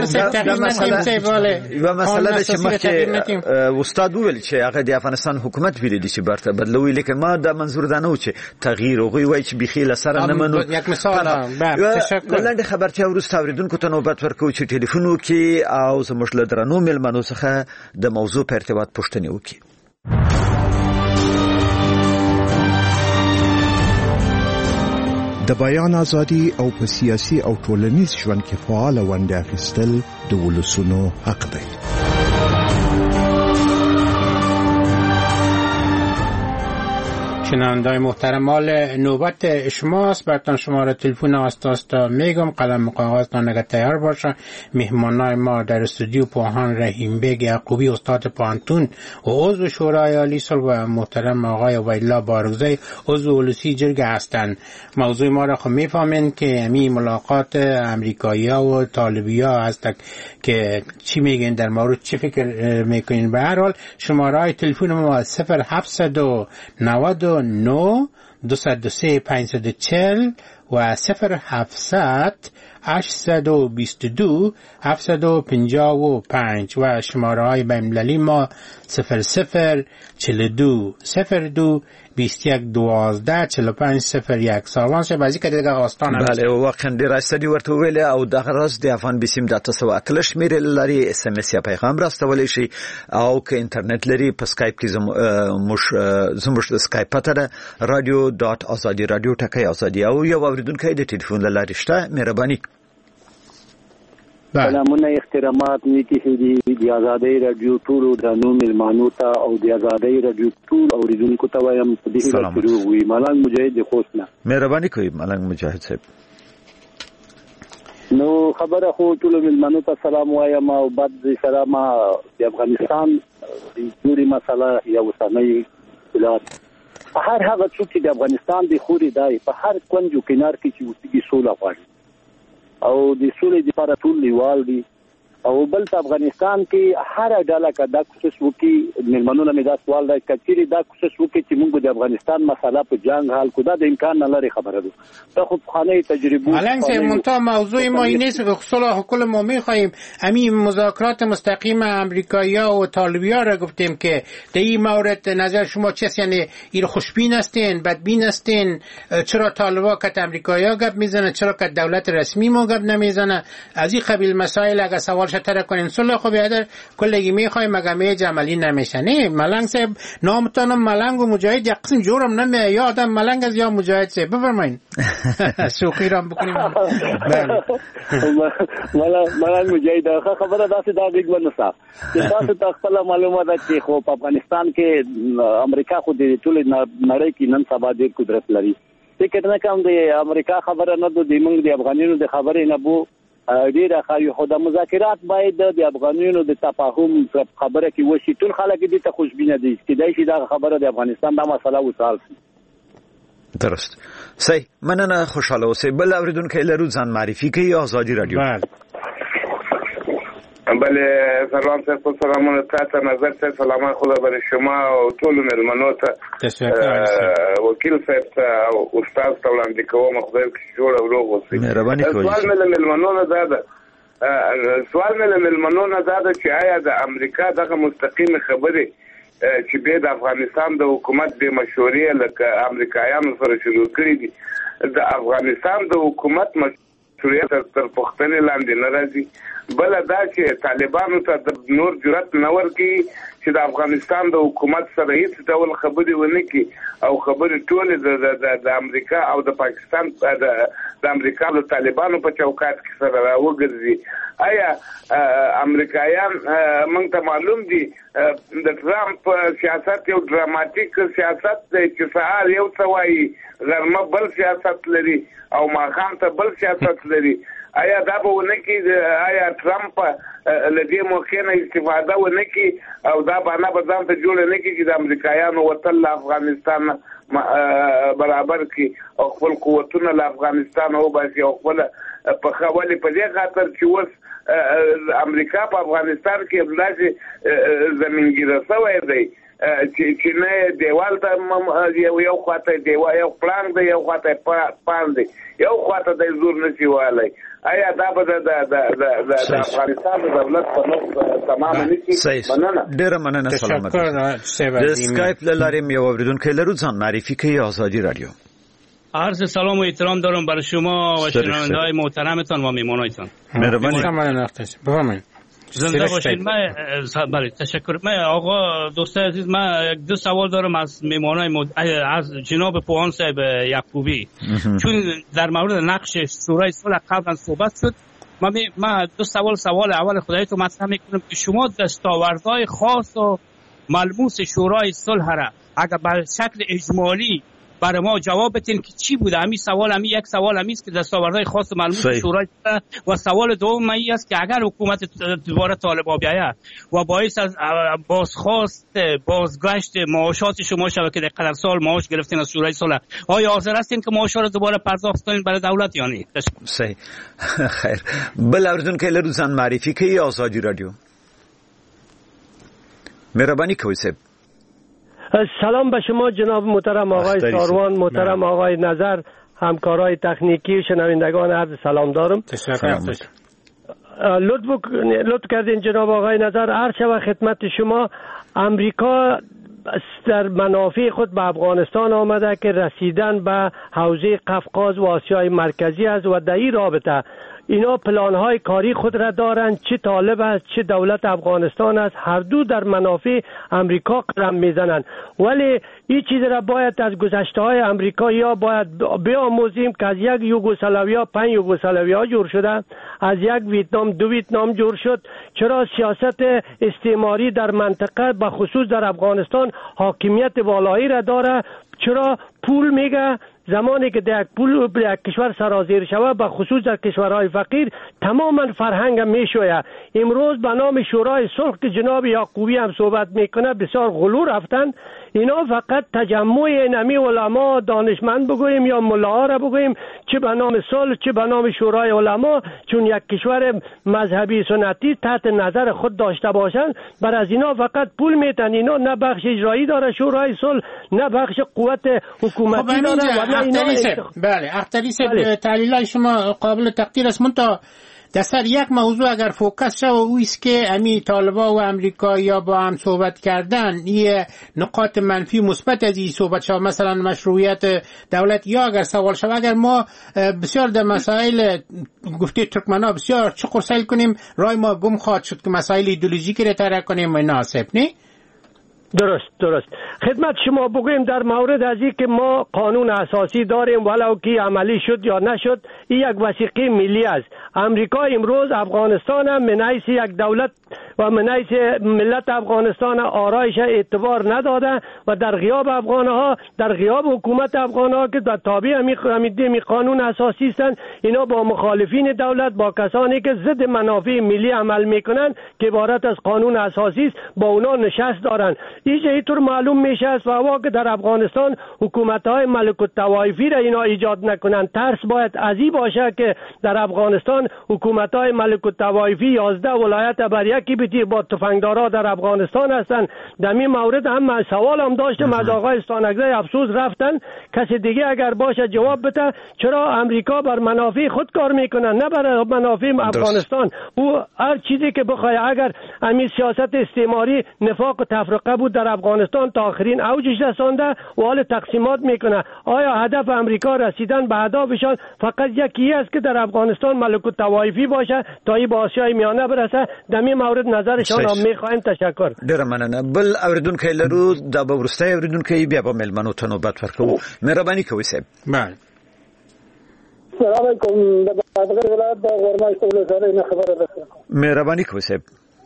یو مسله چې مخکې استاد ویل چې هغه د افغانستان حکومت ویلي دي چې برته بدلوي، لیکن ما د منظور ده نه و چې تغییر او وی چې بخي لسره نه منو. یک مثال تشکر. لاندې خبرتیا ورسته اوریدونکو ته نوبت ورکو چې ټلیفون وکي او زموږ له درنو ملمنو څخه د موضوع په ارتباط پوښتنه وکي. د بیان ازادي او په سیاسي او ټولنیز ژوند کې فعال ونډه اخیستل د ولسونو حق دی. شنونده‌های محترم، حال نوبت شماست. براتون شماره تلفن آستاستا میگم، قلم کاغذتان اگر تیار باشه. مهمانای ما در استودیو پوهان رحیم بیگ یعقوبی استاد پانتون و عضو شورای عالی صلح و محترم آقای عبیدالله بارگزی عضو ولسی جرگه هستند. موضوع ما را خب میفهمین که همین ملاقات امریکایی‌ها و طالبی‌ها هست که چی میگن در مورد، چی فکر میکنین. به هر حال شماره تلفن ما 0790 9 203 540 و 0700 822 755 و شماره های بین‌المللی ما 00 42 02 21 12 45 01. سلام شه بازی کړي دغه واستان. بله واقعا ډیر استدی ورته ویل او دغه راز د افغان بسیم د 908 شمیر لري اس ام اس یا پیغام راستولې شي او که انټرنیټ لري په سکایپ کې زموږ د سکایپ پته radio.azadi radio ټکي ازادي او یو اوریدونکو د ټلیفون لارې شته. مهرباني. سلامونه، احترامات، نیکی هدي د آزادۍ رادیو ټول درنو ملمانو ته او د آزادۍ رادیو ټول اوریدونکو ته وایم په دې کې وي ملنګ مجاهد د خوشنه. مهرباني کوي ملنګ مجاهد صاحب. نو خبره خو ټول ملمانو ته سلام وایم او بعد سلام د افغانستان د پوری مسله یا وسنۍ بلاد په هر هغه څوک چې د افغانستان د خوري دای په هر کونجو کنار کې چې وسیږي سوله غواړي او د سولې لپاره ټول لیوال دي او بل په افغانستان کې هر ډله کې دا کوشش وکړي ملمنونه مې دا سوال دی کچېری دا کوشش وکړي چې موږ د افغانستان مسله په جنگ حل کو دا د امکان نه لري خبره ده تا خو خانه تجربه الان سه منتها موضوع ما این نیست که صلح کل ما می‌خوایم همین مذاکرات مستقیم امریکایی‌ها و طالبی‌ها را گفتیم که در این مورد نظر شما چیست یعنی این خوشبین هستین بدبین هستین چرا طالبا که امریکایی‌ها گپ میزنه چرا که دولت رسمی ما گپ نمیزنه از این قبیل مسائل اگه سوال شتر کنین صلح خو بیادر کلگی میخوایم مگه میج عملی نمیشه نه ملنگ صاحب نامتانم ملنگ و مجاهد یک قسم جورم نمیه یا آدم ملنگ از یا مجاهد صاحب بفرمایین شوخی رام بکنیم ملنگ مجاهد خبره داسې دا دیګ ونسا چې تاسو ته خپل معلومات چې خو په افغانستان کې امریکا خو د ټول نړۍ کې نن سبا ډېر قدرت لري فکر نه کوم د امریکا خبره نه د موږ د افغانانو د خبرې نه بو ډیره خایي خو د مذاکرات باید د افغانانو د تفاهم خبره کې وشي ټول خلک دې ته خوشبینه دي چې دای شي دا خبره د افغانستان د مسله وصال شي درست صحیح مننه خوشاله اوسئ بل اوریدونکو لرو ځان معرفي کوي آزادی رادیو بله سلام صاحب سلامونه تاسو نظر ته سلام خدا بر شما او ټول ملمنو ته وکیل صاحب او استاد ته وړاندې کوم خدای کې جوړ او روغ اوسئ سوال مې ملمنو نه ده سوال مې ملمنو نه ده چې آیا د امریکا دغه مستقیم خبره چې به د افغانستان د حکومت د مشورې لکه امریکایانو سره شروع کړې دي د افغانستان د حکومت مشورې تر پښتنې لاندې نه راځي بل دا چې طالبانو ته د نور جرأت نه ورکړي چې د افغانستان د حکومت سره هیڅ ډول خبرې ونه کړي او خبرې ټول د امریکا او د پاکستان د امریکا د طالبانو په چوکاټ کې سره راوګرځي آیا امریکایان موږ ته معلوم دي د ټرمپ سیاست یو ډراماتیک سیاست دی چې سهار یو څه وایي غرمه بل سیاست لري او ماښام ته بل سیاست لري آیا دا به ونه کړي آیا ټرمپ له دې موقع نه استفاده ونه کړي او دا بهانه به ځان ته جوړه نه کړي چې د امریکایانو وتل له افغانستان برابر کړي او خپل قوتونه له افغانستان وباسي او خپل په خولې په دې خاطر چې اوس امریکا په افغانستان کې همداسې زمینګیره شوی دی چې نه دیوال ته یو خواته دیوال یو پلان دی یو خواته پان دی یو خواته د زور نشي والی آیا دا به د افغانستان د دولت په نوم تمام نشي مننه ډیره مننه سلامت د اسکایپ له لارې یو اوریدونکی لرو ځان معرفي کوي آزادی رادیو عرض سلام و احترام دارم برای شما و شنونده‌های محترمتان و میهمانایتان مهربانی بفرمایید زنده باشید. بله تشکر. من آقا دوست عزیز من دو سوال دارم از میهمانای از جناب پوهان صاحب یعقوبی چون در مورد نقش شورای صلح قبلا صحبت شد من دو سوال اول خدایتو مطرح میکنم که شما دستاوردهای خاص و ملموس شورای صلح را اگر به شکل اجمالی برای ما جواب بدین که چی بوده یک سوال همیست که دستاوردهای خاص و ملموس شورای و سوال دوم این است که اگر حکومت دوباره طالبان بیاید و باعث از بازگشت معاشات شما شود که در قدر سال معاش گرفتین از شورای صلح آیا حاضر هستین که معاش را دوباره پرداخت کنین برای دولت یا نه؟ صحیح خیر بل اوریدونکو لرو ځان معرفي کوي آزادی رادیو مهربانی کوئ صاحب سلام به شما جناب محترم آقای ساروان محترم آقای نظر همکارای تکنیکی شنوندگان عرض سلام دارم. لطف کردین جناب آقای نظر عرض شود خدمت شما امریکا در منافع خود به افغانستان آمده که رسیدن به حوزه قفقاز و آسیای مرکزی است و در این رابطه اینا پلان‌های کاری خود را دارند چه طالب است چه دولت افغانستان است هر دو در منافع امریکا قدم میزنند ولی این چیز را باید از گذشته‌های امریکا یا باید بیاموزیم که از یک یوگسلاویا 5 یوگسلاویا جور شده از یک ویتنام 2 ویتنام جور شد چرا سیاست استعماری در منطقه به خصوص در افغانستان حاکمیت والایی را داره چرا پول میگه زمانی که در پول یک کشور سرازیر شود به خصوص در کشورهای فقیر تماما فرهنگ میشوید امروز به نام شورای صلح که جناب یعقوبی هم صحبت میکنه بسیار غلو رفتن اینا فقط تجمع نمی علما دانشمند بگوییم یا ملاها را بگوییم چه به نام صلح چه به نام شورای علما، چون یک کشور مذهبی سنتی تحت نظر خود داشته باشند، بر از اینا فقط پول میتن. اینا نه بخش اجرایی داره شورای صلح، نه بخش قوت حکومتی داره. و بله اختری صاحب تحلیل شما قابل تقدیر است. منتها در سر یک موضوع اگر فوکس شد و است که امی طالبا و امریکایی‌ها با هم صحبت کردن، یه نقاط منفی مثبت از این صحبت شد، مثلا مشروعیت دولت، یا اگر سوال شد اگر ما بسیار در مسائل گفته ترکمن‌ها بسیار چه قرصل کنیم، رای ما گم خواهد شد که مسائل ایدئولوژیکی را طرح کنیم و ناسب نه؟ درست. خدمت شما بگویم در مورد از این که ما قانون اساسی داریم ولو که عملی شد یا نشد، این یک وثیقه ملی است. امریکا امروز افغانستان هم من حیث یک دولت و من حیث ملت افغانستان آرایش اعتبار نداده و در غیاب افغانها، در غیاب حکومت افغانها که در تابع می قانون اساسی هستند، اینا با مخالفین دولت، با کسانی که ضد منافع ملی عمل میکنند که عبارت از قانون اساسی است، با اونا نشست دارند. اینطور معلوم میشه است و که در افغانستان حکومت‌های ملک الطوایفی را اینا ایجاد نکنند. ترس باید از این باشه که در افغانستان حکومت‌های ملک الطوایفی 11 ولایت بر یکی بیتی با تفنگدارا در افغانستان هستند. در این مورد هم سوال هم داشتم از آقای استانکزی، افسوس رفتن. کسی دیگه اگر باشه جواب بده چرا امریکا بر منافع خود کار میکنه نه بر منافع افغانستان. او هر چیزی که بخواد، اگر همین سیاست استعماری نفاق و تفرقه بود در افغانستان تا آخرین اوجش رسانده و حال تقسیمات میکنه. آیا هدف امریکا رسیدن به اهدافشان فقط یکی است که در افغانستان ملک الطوایفی باشه تا این با آسیای میانه برسه؟ در این مورد نظرشان هم میخوایم. تشکر. ډیره مننه. بل اوریدونکو لرو دا به ورسته اوریدونکو بیا به ملمنو ته نوبت ورکوو. مهرباني کوئ صاحب. بله. السلام علیکم. د بادغیس ولایت د غورمای ولسوالۍ نه خبره ده. مهرباني کوئ صاحب.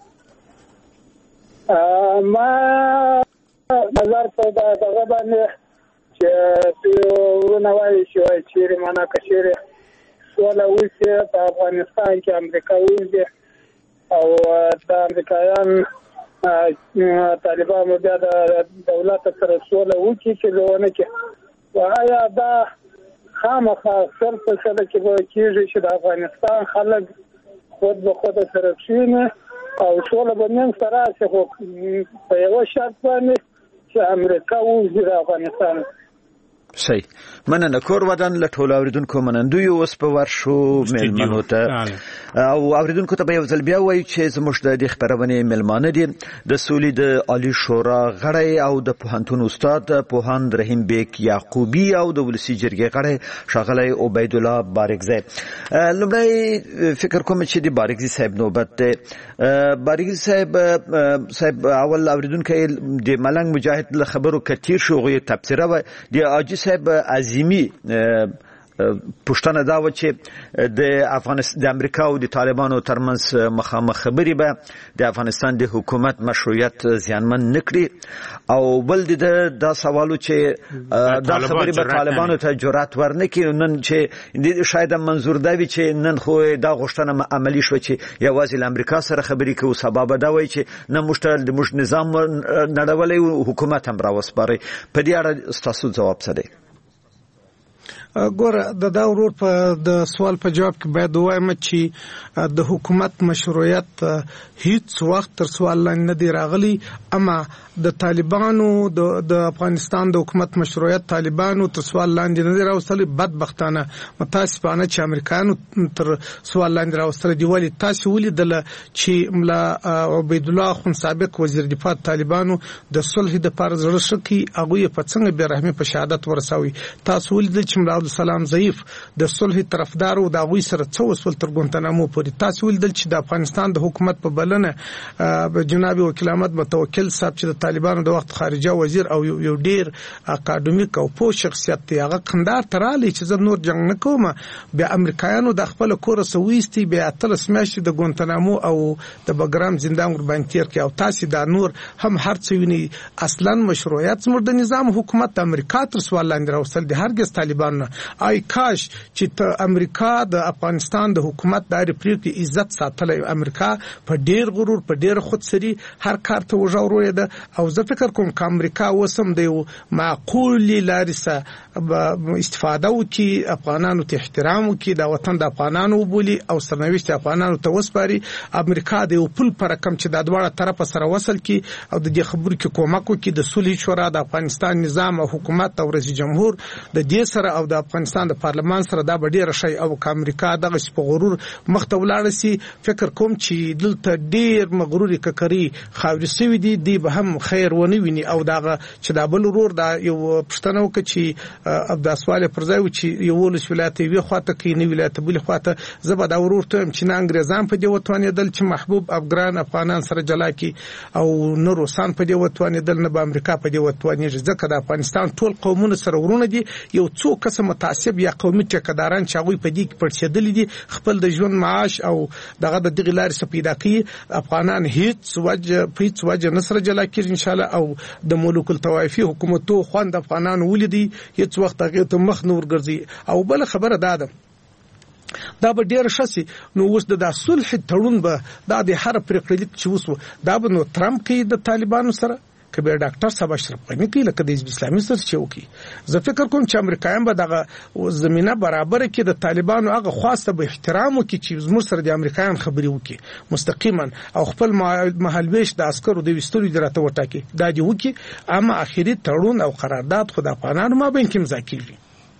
ما نظر په دغه باندې چې ورونه وایي چې چیرې معنا کچېرې سوله وشي په افغانستان کې امریکا وځي او د امریکایان طالبانو بیا د دولت سره سوله وکړي چې لونه کې وایا دا خامخا صرف څه کې به کېږي چې د افغانستان خلک خود به خود سره کښېني او سوله به نن سره چې په یو شرط باندې چې امریکا وځي د افغانستان. صحیح. مننه. کور ودان له ټولو اوریدونکو منندوی اوس په ورشو ملمنو ته او اوریدونکو ته به یو ځل بیا وایو چې زموږ د دې خبرونې ملمانه دي د سولې د عالی شورا غړی او د پوهنتون استاد پوهاند رحیم بیک یعقوبی او د ولسی جرګې غړی ښاغلی عبید الله بارکزی. لومړی فکر کوم چې د بارکزی صاحب نوبت دی. بارکزی صاحب اول اوریدونکو د ملنګ مجاهد له خبرو کتیر شو غوی تفسیره و د حاجی صاحب عظیمی پښتنه دا و چې د امریکا او د طالبانو ترمنځ مخامخ خبرې به د افغانستان د حکومت مشروعیت زیانمن نکړي او بل دا سوالو چې دا خبرې به طالبانو ته جرأت ورنکړي. نن چې شاید منظور دا وي چې نن خو دا غوښتنه عملی شو چې یوازې له امریکا سره خبرې کوو، سبا به دا وایي چې نه موږ نظام نړولی حکومت هم راوسپارئ. په دې اړه ستاسو ځواب څه دی؟ ګوره دا ورور په د سوال په جواب کې باید وایم چې د حکومت مشروعیت هیڅ وخت تر سوال لاندې نه دی راغلی، اما د طالبانو د افغانستان د حکومت مشروعیت طالبانو تر سوال لاندې نه دی راوستلی. بدبختانه متاسفانه چې امریکایانو تر سوال لاندې راوستلی دی. ولې تاسو ولیدل چې ملا عبید الله خون سابق وزیر دفاع طالبانو د صلح د لپاره زړه شکی هغه په څنګه به رحمي په شهادت ورسوي. تاسو ولیدل چې ملا عبدالسلام ضعیف د صلح طرفدار او د هغوی سره څه وسول تر ګونتنامو پورې. تاسو ولیدل چې د افغانستان د حکومت په بلنه جناب وکیل احمد متوکل صاحب چې د طالبانو د وخت خارجه وزیر او یو ډیر اکاډمیک او پوه شخصیت دی، هغه قندار ترالی چې زه نور جنگ نکوم. بیا امریکایانو د خپل کور سويستي بیا تل سماشي د ګونتنامو او د بګرام زندان ور باندې تیر کې او تاسو دا نور هم هر څه ویني. اصلا مشروعیت زموږ د نظام حکومت امریکا تر سوال لاندې راوستل دي، هرګز طالبان نه. آی کاش چې امریکا د افغانستان د حکومت د پریکړې عزت ساتلی. امریکا په ډیر غرور په ډیر خودسری هر کار ته وژاورې ده او زه فکر کوم چې امریکا وسم د معقول لارې سره استفاده وکړي، افغانانو ته احترام وکړي، د وطن د افغانانو وبولي او سرنوشت افغانانو ته وسپاري. امریکا د یو پل پر کم چې د دواړه طرفه سره وصل کی او د دې خبرو کې کومک وکړي د صلح شورا د افغانستان نظام او حکومت او رئیس جمهور د دې سره او د افغانستان د پارلمان سره دا ډیره شي او امریکا دغه په غرور مخته ولاړ سي. فکر کوم چې دلته ډیر مغروري ککري خاوري سوي دي به هم خیر ونه ویني او دغه چې د بل ورور دا یو پښتنه وکړي چې د سوال پر ځای چې یو ولس ولایت وی خواته کې نه ولایت بل خواته زبر دا ورور ته چې انګريزان په دې وتوانې دل چې محبوب افغان افغانان سره جلا کی او نه روسان په دې وتوانې دل نه به امریکا په دې وتوانې ځکه د افغانستان ټول قومونه سره ورونه دي. یو څو کس متعصب یا قومي ټکداران چې هغه په دې کې پړسېدل دي خپل د ژوند معاش او دغه د دغه لارې څخه پیدا کوي. افغانان هیڅ وجه نصر جلا کړي ان شاء الله او د ملوک الطوایفي حکومتو خوند افغانان ولیدي هیڅ وخت هغه ته مخ نور ګرځي. او بل خبره ده دا به ډیر شسي نو اوس د صلح تړون به دا د هر پریکړه چې وسو دا به نو ترامپ کې د طالبانو سره کبیر ډاکټر صاحب اشرف غنی کې لکه د حزب اسلامي سره چې وکي. زه فکر کوم چې امریکایان به دغه زمينه برابر کې د طالبانو هغه خواسته به احترام وکي چې زموږ سره د امریکایان خبري وکي مستقیما او خپل محلويش د عسکرو د وستلو درته وټاکي دا دی وکي. اما اخیری تړون او قرارداد خو د افغانانو مابین کې امضا کیږي.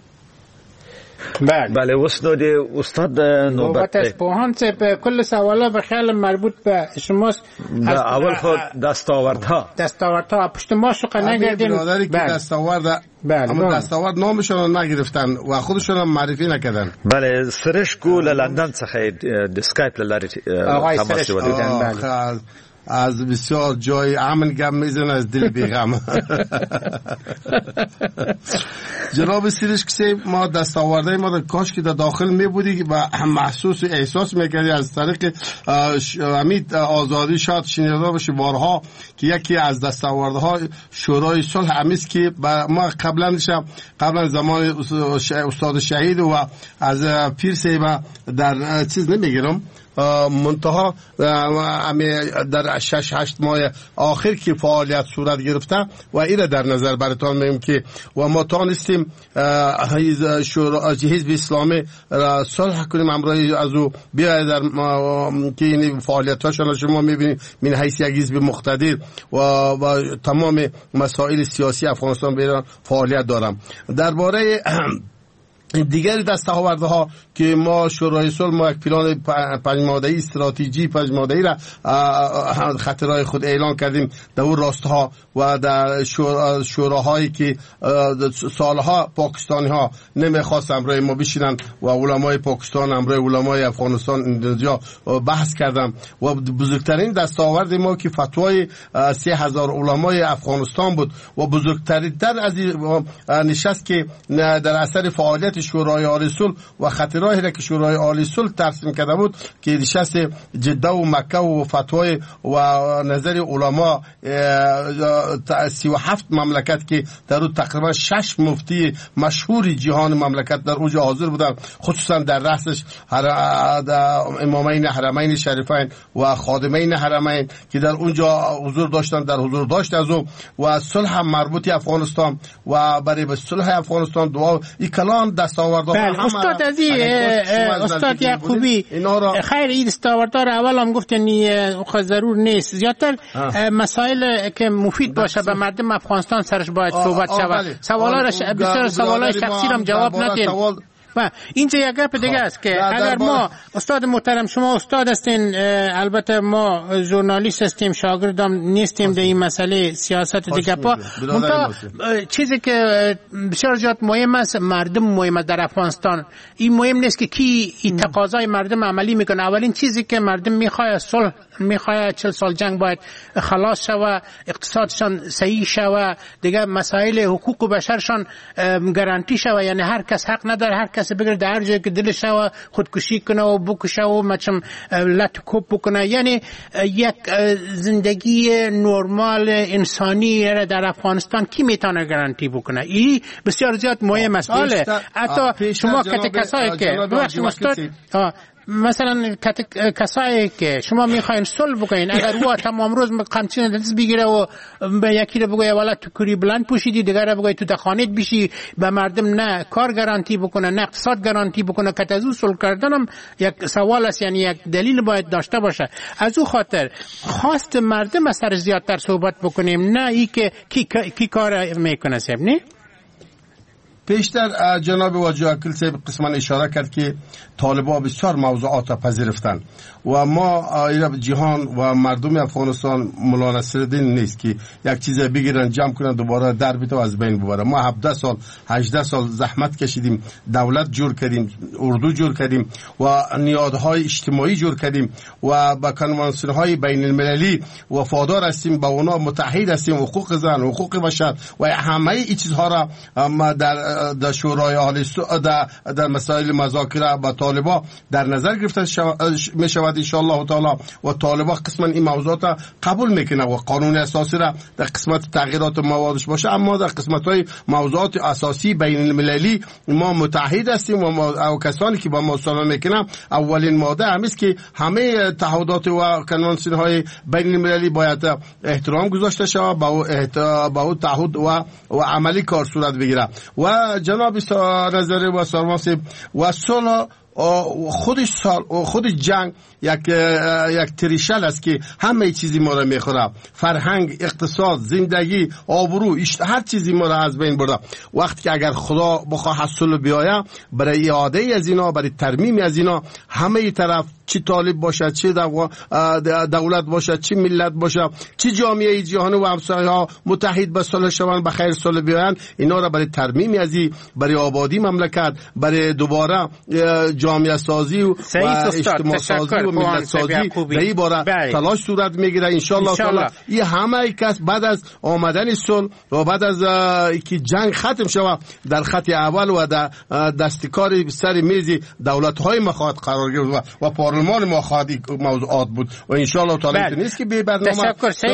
بله اوس نو د استاد نوبت پوهان څه په کل سوالا به خیال مربوط به شماست. اول خود دستاوردها پشت ما شو نگردیم برادری که دستاورد اما دستاورد نامشون رو نگرفتن و خودشون هم معرفی نکردن. بله سرشکو لندن څخه د اسکایپ لاری تماس ودیدن. بله از بسیار جای امن گم میزنه از دل بیغم. جناب سیرشکی ما دستاورده ما کاش که در داخل می بودی و محسوس احساس میکردی از طریق امید آزادی شاید شنیده باشی بارها که یکی از دستاورده ها شورای صلح امیست که ما قبلا زمان استاد شهید و از پیر سیبه در چیز نمیگیرم منتها در 6-8 ماه آخر که فعالیت صورت گرفته و این در نظر براتون میگم که و ما تانستیم حزب اسلامی صلح کنیم امروز از او بیاید در که این فعالیتاشون شما میبینید من حیث یک حزب مقتدر و تمام مسائل سیاسی افغانستان به فعالیت دارم. درباره دیگر دستاورده ها که ما شورای صلح ما یک پلان 5 ماده‌ای استراتژی 5 ماده‌ای را خطرهای خود اعلان کردیم در اون راستها و در شوراهایی که سالها پاکستانی ها نمیخواست امروز ما بشینن و علمای پاکستان امروز علمای افغانستان اندونزیا بحث کردم و بزرگترین دستاورد ما که فتوای 3000 علمای افغانستان بود و بزرگترین در از نشست که در اثر فعالیت شورای عالی صلح و خطرهایی را که شورای عالی صلح ترسیم کرده بود که نشست جده و مکه و فتوای و نظر علما 37 مملکت که در اون تقریبا 6 مفتی مشهور جهان مملکت در اونجا حاضر بودن، خصوصا در رأسش امامین حرمین شریفین و خادمین حرمین که در اونجا حضور داشتن، در حضور داشت از او و صلح مربوط افغانستان و برای به صلح افغانستان دعا این کلان دستاوردها. بله استاد عزیز استاد یعقوبی خیر این دستاوردها را اول هم گفتن ضرور نیست، زیادتر مسائل که مفید باشه به مردم افغانستان سرش باید صحبت شود. بسیار سوالای شخصی را جواب ندید. و اینجا یک گپ دیگه است که اگر ما استاد محترم شما استاد هستین، البته ما ژورنالیست هستیم، شاگردم نیستیم در این مسئله سیاست دیگه پا چیزی که بسیار زیاد مهم است مردم مهم است در افغانستان. این مهم نیست که کی این تقاضای مردم عملی میکنه. اولین چیزی که مردم میخواد صلح، میخواد 40 سال جنگ باید خلاص شود، اقتصادشان صحیح شود، دیگه مسائل حقوق بشرشان گارانتی شود، یعنی هر کس حق نداره هر کس کس بگیره در هر جایی که دلش و خودکشی کنه و بکشه و مچم لطکوب بکنه. یعنی یک زندگی نرمال انسانی در افغانستان کی میتونه گارانتی بکنه؟ این بسیار زیاد مهم است. حتی شما کسایی که مثلا کسایی که شما میخواین صلح بکنین، اگر او تمام روز قمچین دست بگیره و به یکی رو بگه والا تو کوری بلند پوشیدی، دیگر رو بگه تو دخانت بشی، به مردم نه کار گارانتی بکنه نه اقتصاد گارانتی بکنه، که از او صلح کردن هم یک سوال است، یعنی یک دلیل باید داشته باشه. از او خاطر خواست مردم از سر زیادتر صحبت بکنیم، نه ای که کی کار میکنه صاحب. نه پیشتر جناب واجی عاقل صاحب قسما اشاره کرد که طالبان بسیار موضوعات را پذیرفتن و ما جهان و مردم افغانستان مولا نصرالدین نیست که یک چیز بگیرن جمع کنن دوباره در بیت و از بین ببرن. ما 17 سال 18 سال زحمت کشیدیم، دولت جور کردیم، اردو جور کردیم و نیازهای اجتماعی جور کردیم و با کنوانسیون‌های بین المللی وفادار هستیم، با اونا متحد هستیم، حقوق زن، حقوق بشر و همه این چیزها را ما در شورای عالی در مسائل مذاکره با طالبان در نظر گرفته می شود ان شاء الله تعالی و طالبان قسما این موضوعات قبول میکنه و قانون اساسی را در قسمت تغییرات موادش باشه، اما در قسمت های موضوعات اساسی بین المللی ما متحد هستیم و کسانی که با ما صلح میکنن اولین ماده همیست که همه تعهدات و کنوانسیون های بین المللی باید احترام گذاشته شود، با او تعهد و عملی کار صورت بگیره. و جناب نظری و سروانسی و صلح خود جنگ یک تریشل است که همه چیزی ما را میخوره، فرهنگ، اقتصاد، زندگی، آبرو، هر چیزی ما را از بین برده. وقتی که اگر خدا بخواه صلح بیاید، برای اعاده از اینا، برای ترمیم از اینا، همه طرف چه طالب باشه، چه دولت باشه، چه ملت باشه، چه جامعه جهانی و همسایه‌ها متحد به صلح شوند، به خیر صلح بیاین، اینا را برای ترمیم ازی، برای آبادی مملکت، برای دوباره جامعه سازی و اجتماع سازی و ملت سازی به این باره تلاش صورت میگیره ان شاء الله تعالی. این همه کس بعد از آمدن صلح و بعد از که جنگ ختم شود در خط اول و در دستکار سر میز دولت‌های مخاط قرار گرفت و پارلمان مخاطی موضوعات بود و ان شاء الله تعالی نیست که به برنامه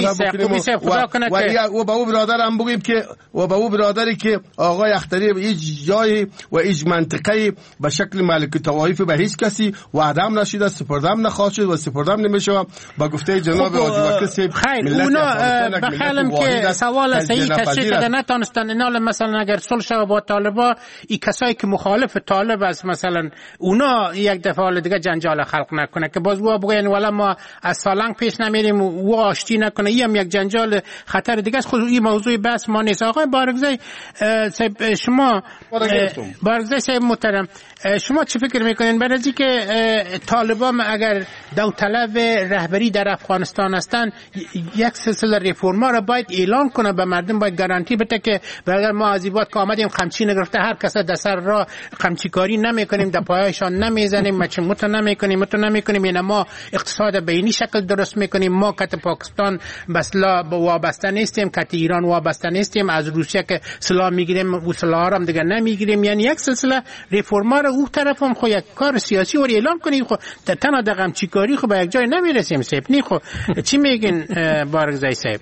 و با او برادرم بگیم که و با او برادری که آقای اختری هیچ جای و هیچ منطقه به شکل ملک توایف به هیچ کسی وعدم نشده، سپردم نخواست و سپردم نمیشه. با گفته جناب واجی کسی خیر اونا بخالم که سوال صحیح تشریح شده نتونستن اینا مثلا اگر صلح شود با طالبا، این کسایی که مخالف طالب است مثلا اونا یک دفعه دیگه جنجال خلق نکنه که باز وا بگن والا ما از سالنگ پیش نمیریم و آشتی نکنه، این هم یک جنجال خطر دیگه است. خود این موضوع بحث ما نیست. آقای بارگزای صاحب شما بارگزای صاحب محترم شما چه فکر میکنین برای اینکه طالبان اگر داوطلب رهبری در افغانستان هستند یک سلسله ریفورما را باید اعلان کنه، به مردم باید گارانتی بده که اگر ما از ایبات که آمدیم قمچی نگرفته هر کس در سر را قمچی کاری نمیکنیم، در پایشان نمیزنیم، مچموت نمیکنیم، یعنی ما اقتصاد بینی شکل درست میکنیم، ما کت پاکستان بسلا وابسته نیستیم، کت ایران وابسته نیستیم، از روسیه که سلاح میگیریم و سلاح هم دیگه نمیگیریم، یعنی یک سلسله ریفورما را او طرف هم خو یک کار سیاسی ور اعلان کنیم. خو تنها د قمچی کاری خو به یک جای نمیرسیم صاحب. نی خو چی میگین بارگزای صاحب؟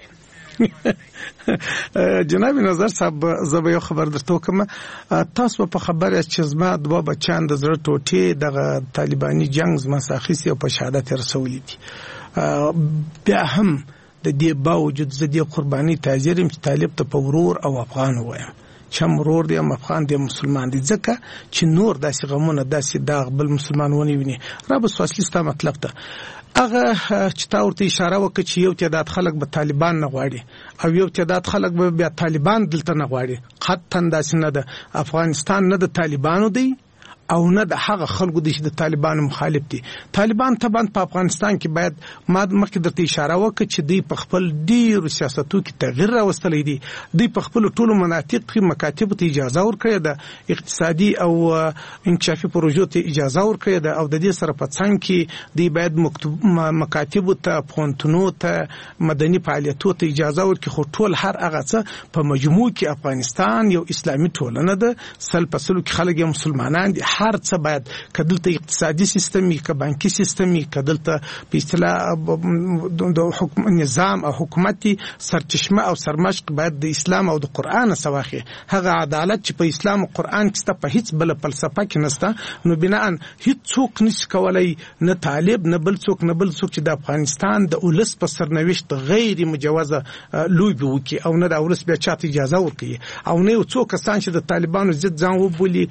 جناب نظر صاحب زبا یو خبر درته کوم، تاسو په خبره چې زما دوه بچان د زړه ټوټې د طالباني جنگ زما ساخیسي او په شهادت رسولې دي. بیا هم د دې باوجود زه دې قرباني تاجرم چې طالب ته په ورور او افغان وایم، چې مرور دی افغان دی مسلمان دی، ځکه چې نور داسې غمونه داسې داغ بل مسلمان ونی ویني. را به سواسلی ستا مطلب ته هغه چې تا ورته اشاره وکړه چې یو تعداد خلک به طالبان نه غواړي او یو تعداد خلک به بیا طالبان دلته نه غواړي، قطعا داسې نه ده. افغانستان نه د طالبانو دی او نه د هغه خلکو د طالبانو مخالف دي. طالبان طبعا په افغانستان کې باید ما مخکې درته اشاره وکړه چې دوی په خپل ډیرو سیاستو کې تغییر راوستلی دي. دوی په خپل ټولو مناطق کې مکاتبو ته اجازه ورکړې ده، اقتصادي او انکشافي پروژو ته اجازه ورکړې ده او د دې سره په څنګ کې دوی باید مکاتبو ته، پوهنتونو ته، مدني فعالیتونو ته اجازه ورکړي. خو ټول هر هغه څه په مجموع کې افغانستان یو اسلامي ټولنه ده، سل په سلو کې خلک مسلمانان دي، هر څه باید کدلته اقتصادي سیستم کې بانکي سیستم کې کدلته په اصطلاح د حکم نظام او حکومتي سرچشمه او سرمشق باید د اسلام او د قران سواخي هغه عدالت چې په اسلام او قران کې ست په هیڅ بل فلسفه کې نشته نو بناء هیڅ څوک نشي کولای نه طالب نه بل څوک چې د افغانستان د اولس په سرنوشت غیر مجوزه لوبي وکي او نه د اولس بیا چاته اجازه ورکړي او نه څوک کسان چې د طالبانو ضد ځان وبولي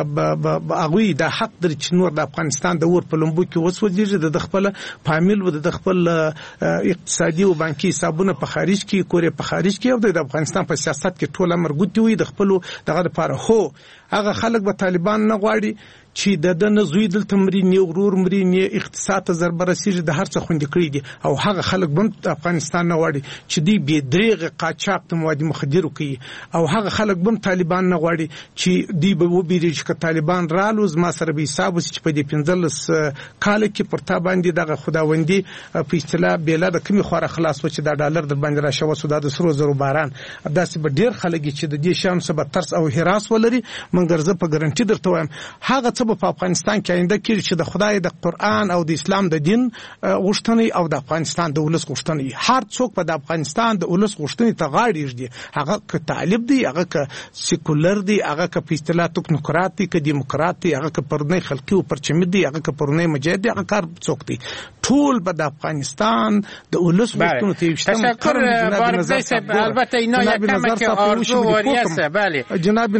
هغه د حق در چې نور د افغانستان د ور په لمبو کې وسوځي د خپل فامیل و د خپل اقتصادي او بانکي حسابونه په خارج کې کورې په خارج کې او د افغانستان په سیاست کې ټول امر ګوتی وي د خپل دغه لپاره هو هغه خلک به طالبان نه غواړي چې د نزوی دل تمرین یو غرور مرین اقتصاد ته ضربه رسیږي د هر څه خوندې کړی دي او هغه خلک به افغانستان نه غواړي چې دی بې دریغ قاچاق ته مواد مخدر کوي او هغه خلک به طالبان نه غواړي چې دی به وبېږي چې طالبان رالو زما سره به حساب چې په دې 15 کال کې پر تا باندې دغه خداوندي په اصطلاح بیل د کمی خور خلاص و چې د ډالر در باندې راشه وسو د سرو زرو باران داسې به ډیر خلک چې د دې شام سبا ترس او هراس ولري منګر زه په ګارانټي درته وایم هغه څه په افغانستان کې آینده کې چې د خدای د قران او د اسلام د دین غوښتنې او د افغانستان د ولس غوښتنې هر څوک په د افغانستان د ولس غوښتنې ته غاړي ږدي هغه که طالب دی هغه که سیکولر دی هغه که په اصطلاح ټکنوکرات دی که دیموکرات دی هغه که پرونی خلقي او پرچمي دی هغه که پرونی مجاهد دی هغه کار څوک دی ټول په د افغانستان د ولس غوښتنو ته تشکر بارزای صاحب البته اینا یکم که آرزو واریسه بله جناب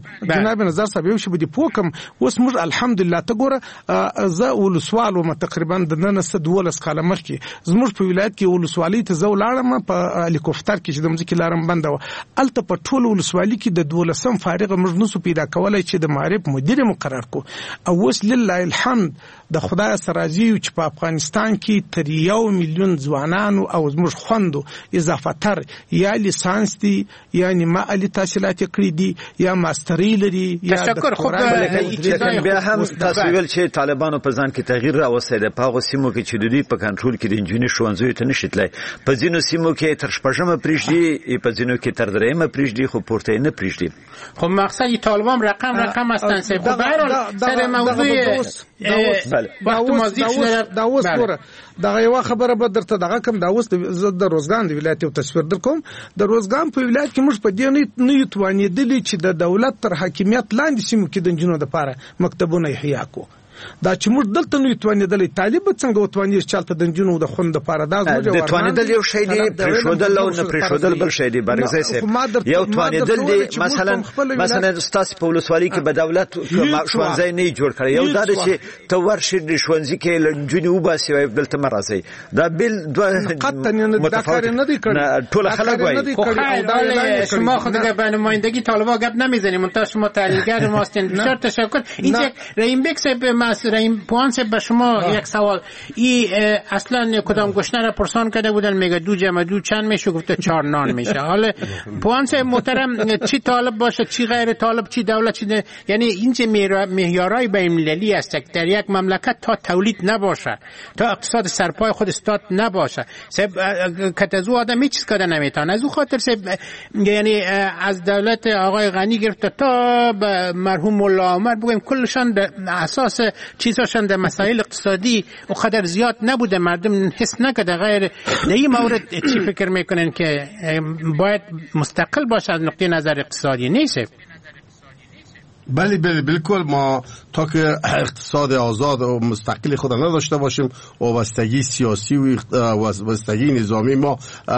نظر صاحب یو شی بده پوکم اوس موږ الحمدلله ته ګوره زه ولسوال وم تقریبا د نن ست 12 کاله مخکې زموږ په ولایت کې ولسوالۍ ته زو لاړم په هلیکوپټر کې چې د مځکې لارم بنده و الته په ټول ولسوالۍ کې د 12 فارغ موږ نسو پیدا کولای چې د معرف مدیر مقرر کو او اوس لله الحمد د خدای سره راضي چې په افغانستان کې تر 1 میلیون ځوانانو او زموږ خوندو اضافه تر یا لیسانس دي یا نیمه علی تحصیلات کړی دي یا ماستری لري یا تشکر خو بیا هم تاسو ویل چې طالبانو په ځان کې تغییر راوستي د پاغو سیمو کې چې د دوی په کنټرول کې د انجینر ښوونځیو ته نشیتلای په ځینو سیمو کې تر شپږمه پریږدي په ځینو کې تر درېمه پریږدي خو پورته نه پریږدي خب مقصد طالبان رقم هستن سه خب به هر حال سر موضوع وقت مازی دا اوس ګوره دغه یو خبره به درته دغه کوم دا اوس د روزګان د ولایت او تصویر در کوم د روزګان په ولایت کې موږ په دې نه یتوانېدلی چې د دولت تر حاکمیت لاندې سیمو کې د انجینرو لپاره مکتبونه احیا کو دا چې موږ دلته نو یتوانېدلی طالب څنګه وتوانېږي چالت د انجینرو د خوند لپاره دا زموږ د توانېدل یو شی دی پرېښودل او نه پرېښودل بل شی دی برګزی صاحب یو توانېدل دی مثلا ستاسو په ولسوالۍ کې به دولت ښوونځی نه جوړ کړی یو دا چې ته ورشې د ښوونځي کې لنجونې وباسي او دلته مه راځئ دا بل ټول خلک وایي شما خود به نمایندگی طالبان گپ نمیزنیم منتها شما تحلیلگر ماستین بسیار تشکر اینجا رحیمبک صاحب رحیم پوان صاحب به شما یک سوال اصلا کدام گشنه را پرسان کرده بودن میگه 2 جمع 2 چند میشه گفته 4 نان میشه حالا پوان صاحب محترم چی طالب باشه چی غیر طالب چی دولت چی یعنی اینجا معیارهای بین‌المللی است که در یک مملکت تا تولید نباشه تا اقتصاد سرپای خود استاد نباشه صاحب کتازو آدم هیچ چیز کده نمیتونه از اون خاطر صاحب یعنی از دولت آقای غنی گرفته تا مرحوم مولا عمر بگیم کلشان اساس چیزاشون در مسائل اقتصادی و قدر زیاد نبوده مردم حس نکرده غیر در این مورد چی فکر میکنن که باید مستقل باشه از نقطه نظر اقتصادی نیست بله بالکل ما تا که اقتصاد آزاد و مستقل خود نداشته باشیم وابستگی سیاسی و وابستگی نظامی ما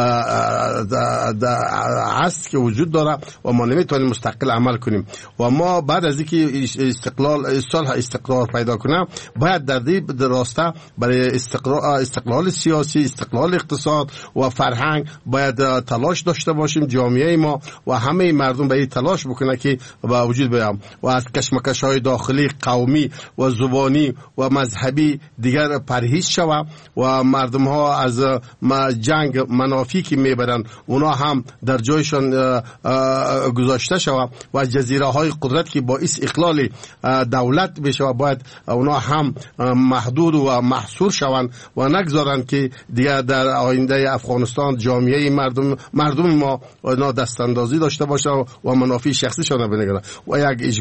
هست که وجود داره و ما نمیتونیم مستقل عمل کنیم و ما بعد از اینکه استقرار پیدا کنه باید در راسته برای استقلال سیاسی استقلال اقتصاد و فرهنگ باید تلاش داشته باشیم جامعه ما و همه مردم باید تلاش بکنه که با وجود بیام و از کشمکش‌های داخلی قومی و زبانی و مذهبی دیگر پرهیز شود و مردم ها از جنگ منافی که میبرن اونا هم در جایشان گذاشته شود و از جزیره های قدرت که باعث اقلال دولت بشه باید اونا هم محدود و محصور شوند و نگذارن که دیگر در آینده افغانستان جامعه مردم ما اونا دست اندازی داشته باشه و منافع شخصی شان بنگرن و یک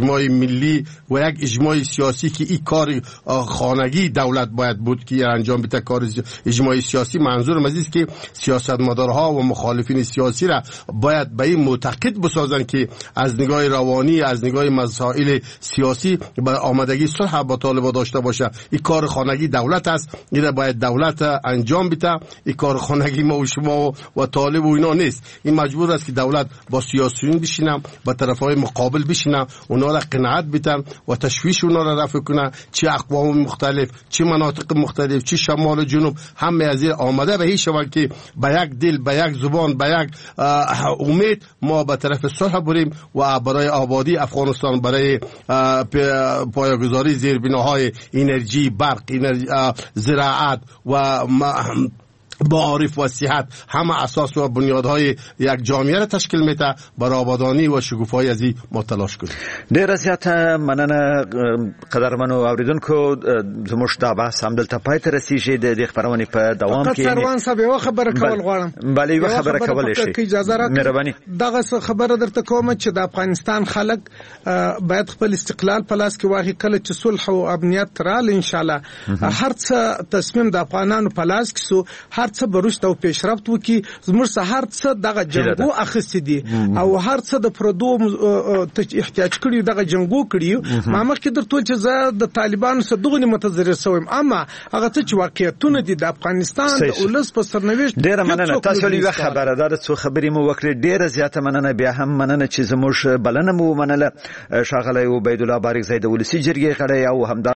اجماع ملی و یک اجماع سیاسی که این کار خانگی دولت باید بود که انجام بده. کار اجماع سیاسی منظورم از است که سیاستمدارها و مخالفین سیاسی را باید به این معتقد بسازن که از نگاه روانی، از نگاه مسائل سیاسی با آمادگی صلح با طالبان داشته باشه. این کار خانگی دولت است، این باید دولت انجام بده. این کار خانگی ما و شما و طالب و اینا نیست. این مجبور است که دولت با سیاسیون بشینه، با طرفهای مقابل بشینه، اونا را قناعت بدن و تشویش اونا را رفع کنه. چه اقوام مختلف، چه مناطق مختلف، چه شمال و جنوب، همه از این آماده به هیچ شود که به یک دل، به یک زبان، به یک امید ما به طرف صلح بریم و برای آبادی افغانستان، برای پایه‌گذاری زیربناهای انرژی، برق، زراعت و معارف و صحت، همه اساس و بنیادهای یک جامعه را تشکیل میده. برای آبادانی و شکوفایی از این ما تلاش کنیم. ډیر زیات مننه قدرمنو اوریدونکو، زموږ دا بحث هم دلته پای ته رسیږي. د خبرونه په دوام کې سروان صاحب یو خبره کول غواړم. بله یو خبره کول شي، مهرباني. دغه خبره درته کوم چې د افغانستان خلک باید خپل استقلال په لاس کې واخلي. کله چې صلح او امنیت رااله ان شاء الله هر څه تصمیم د افغانانو په لاس کې سو، هر څه برشت او پیشرفت وکي. زموږ هر څه دغه جنگو اخستې دي او هر څه د پردو احتیاج کړي دغه جنگو کړي. ما مخکې درته چې زه د طالبانو سره دغه متضرر شوم، اما هغه څه چې واقعیتونه دي د افغانستان د ولس په سرنوشت. ډیره مننه. تاسو یو خبردار څو خبرې مو وکړې، ډیره زیاته مننه. بیا هم مننه چې زموږ بلنه مو منله. ښاغلی عبیدالله بارکزی د ولسی جرګې غړی او هم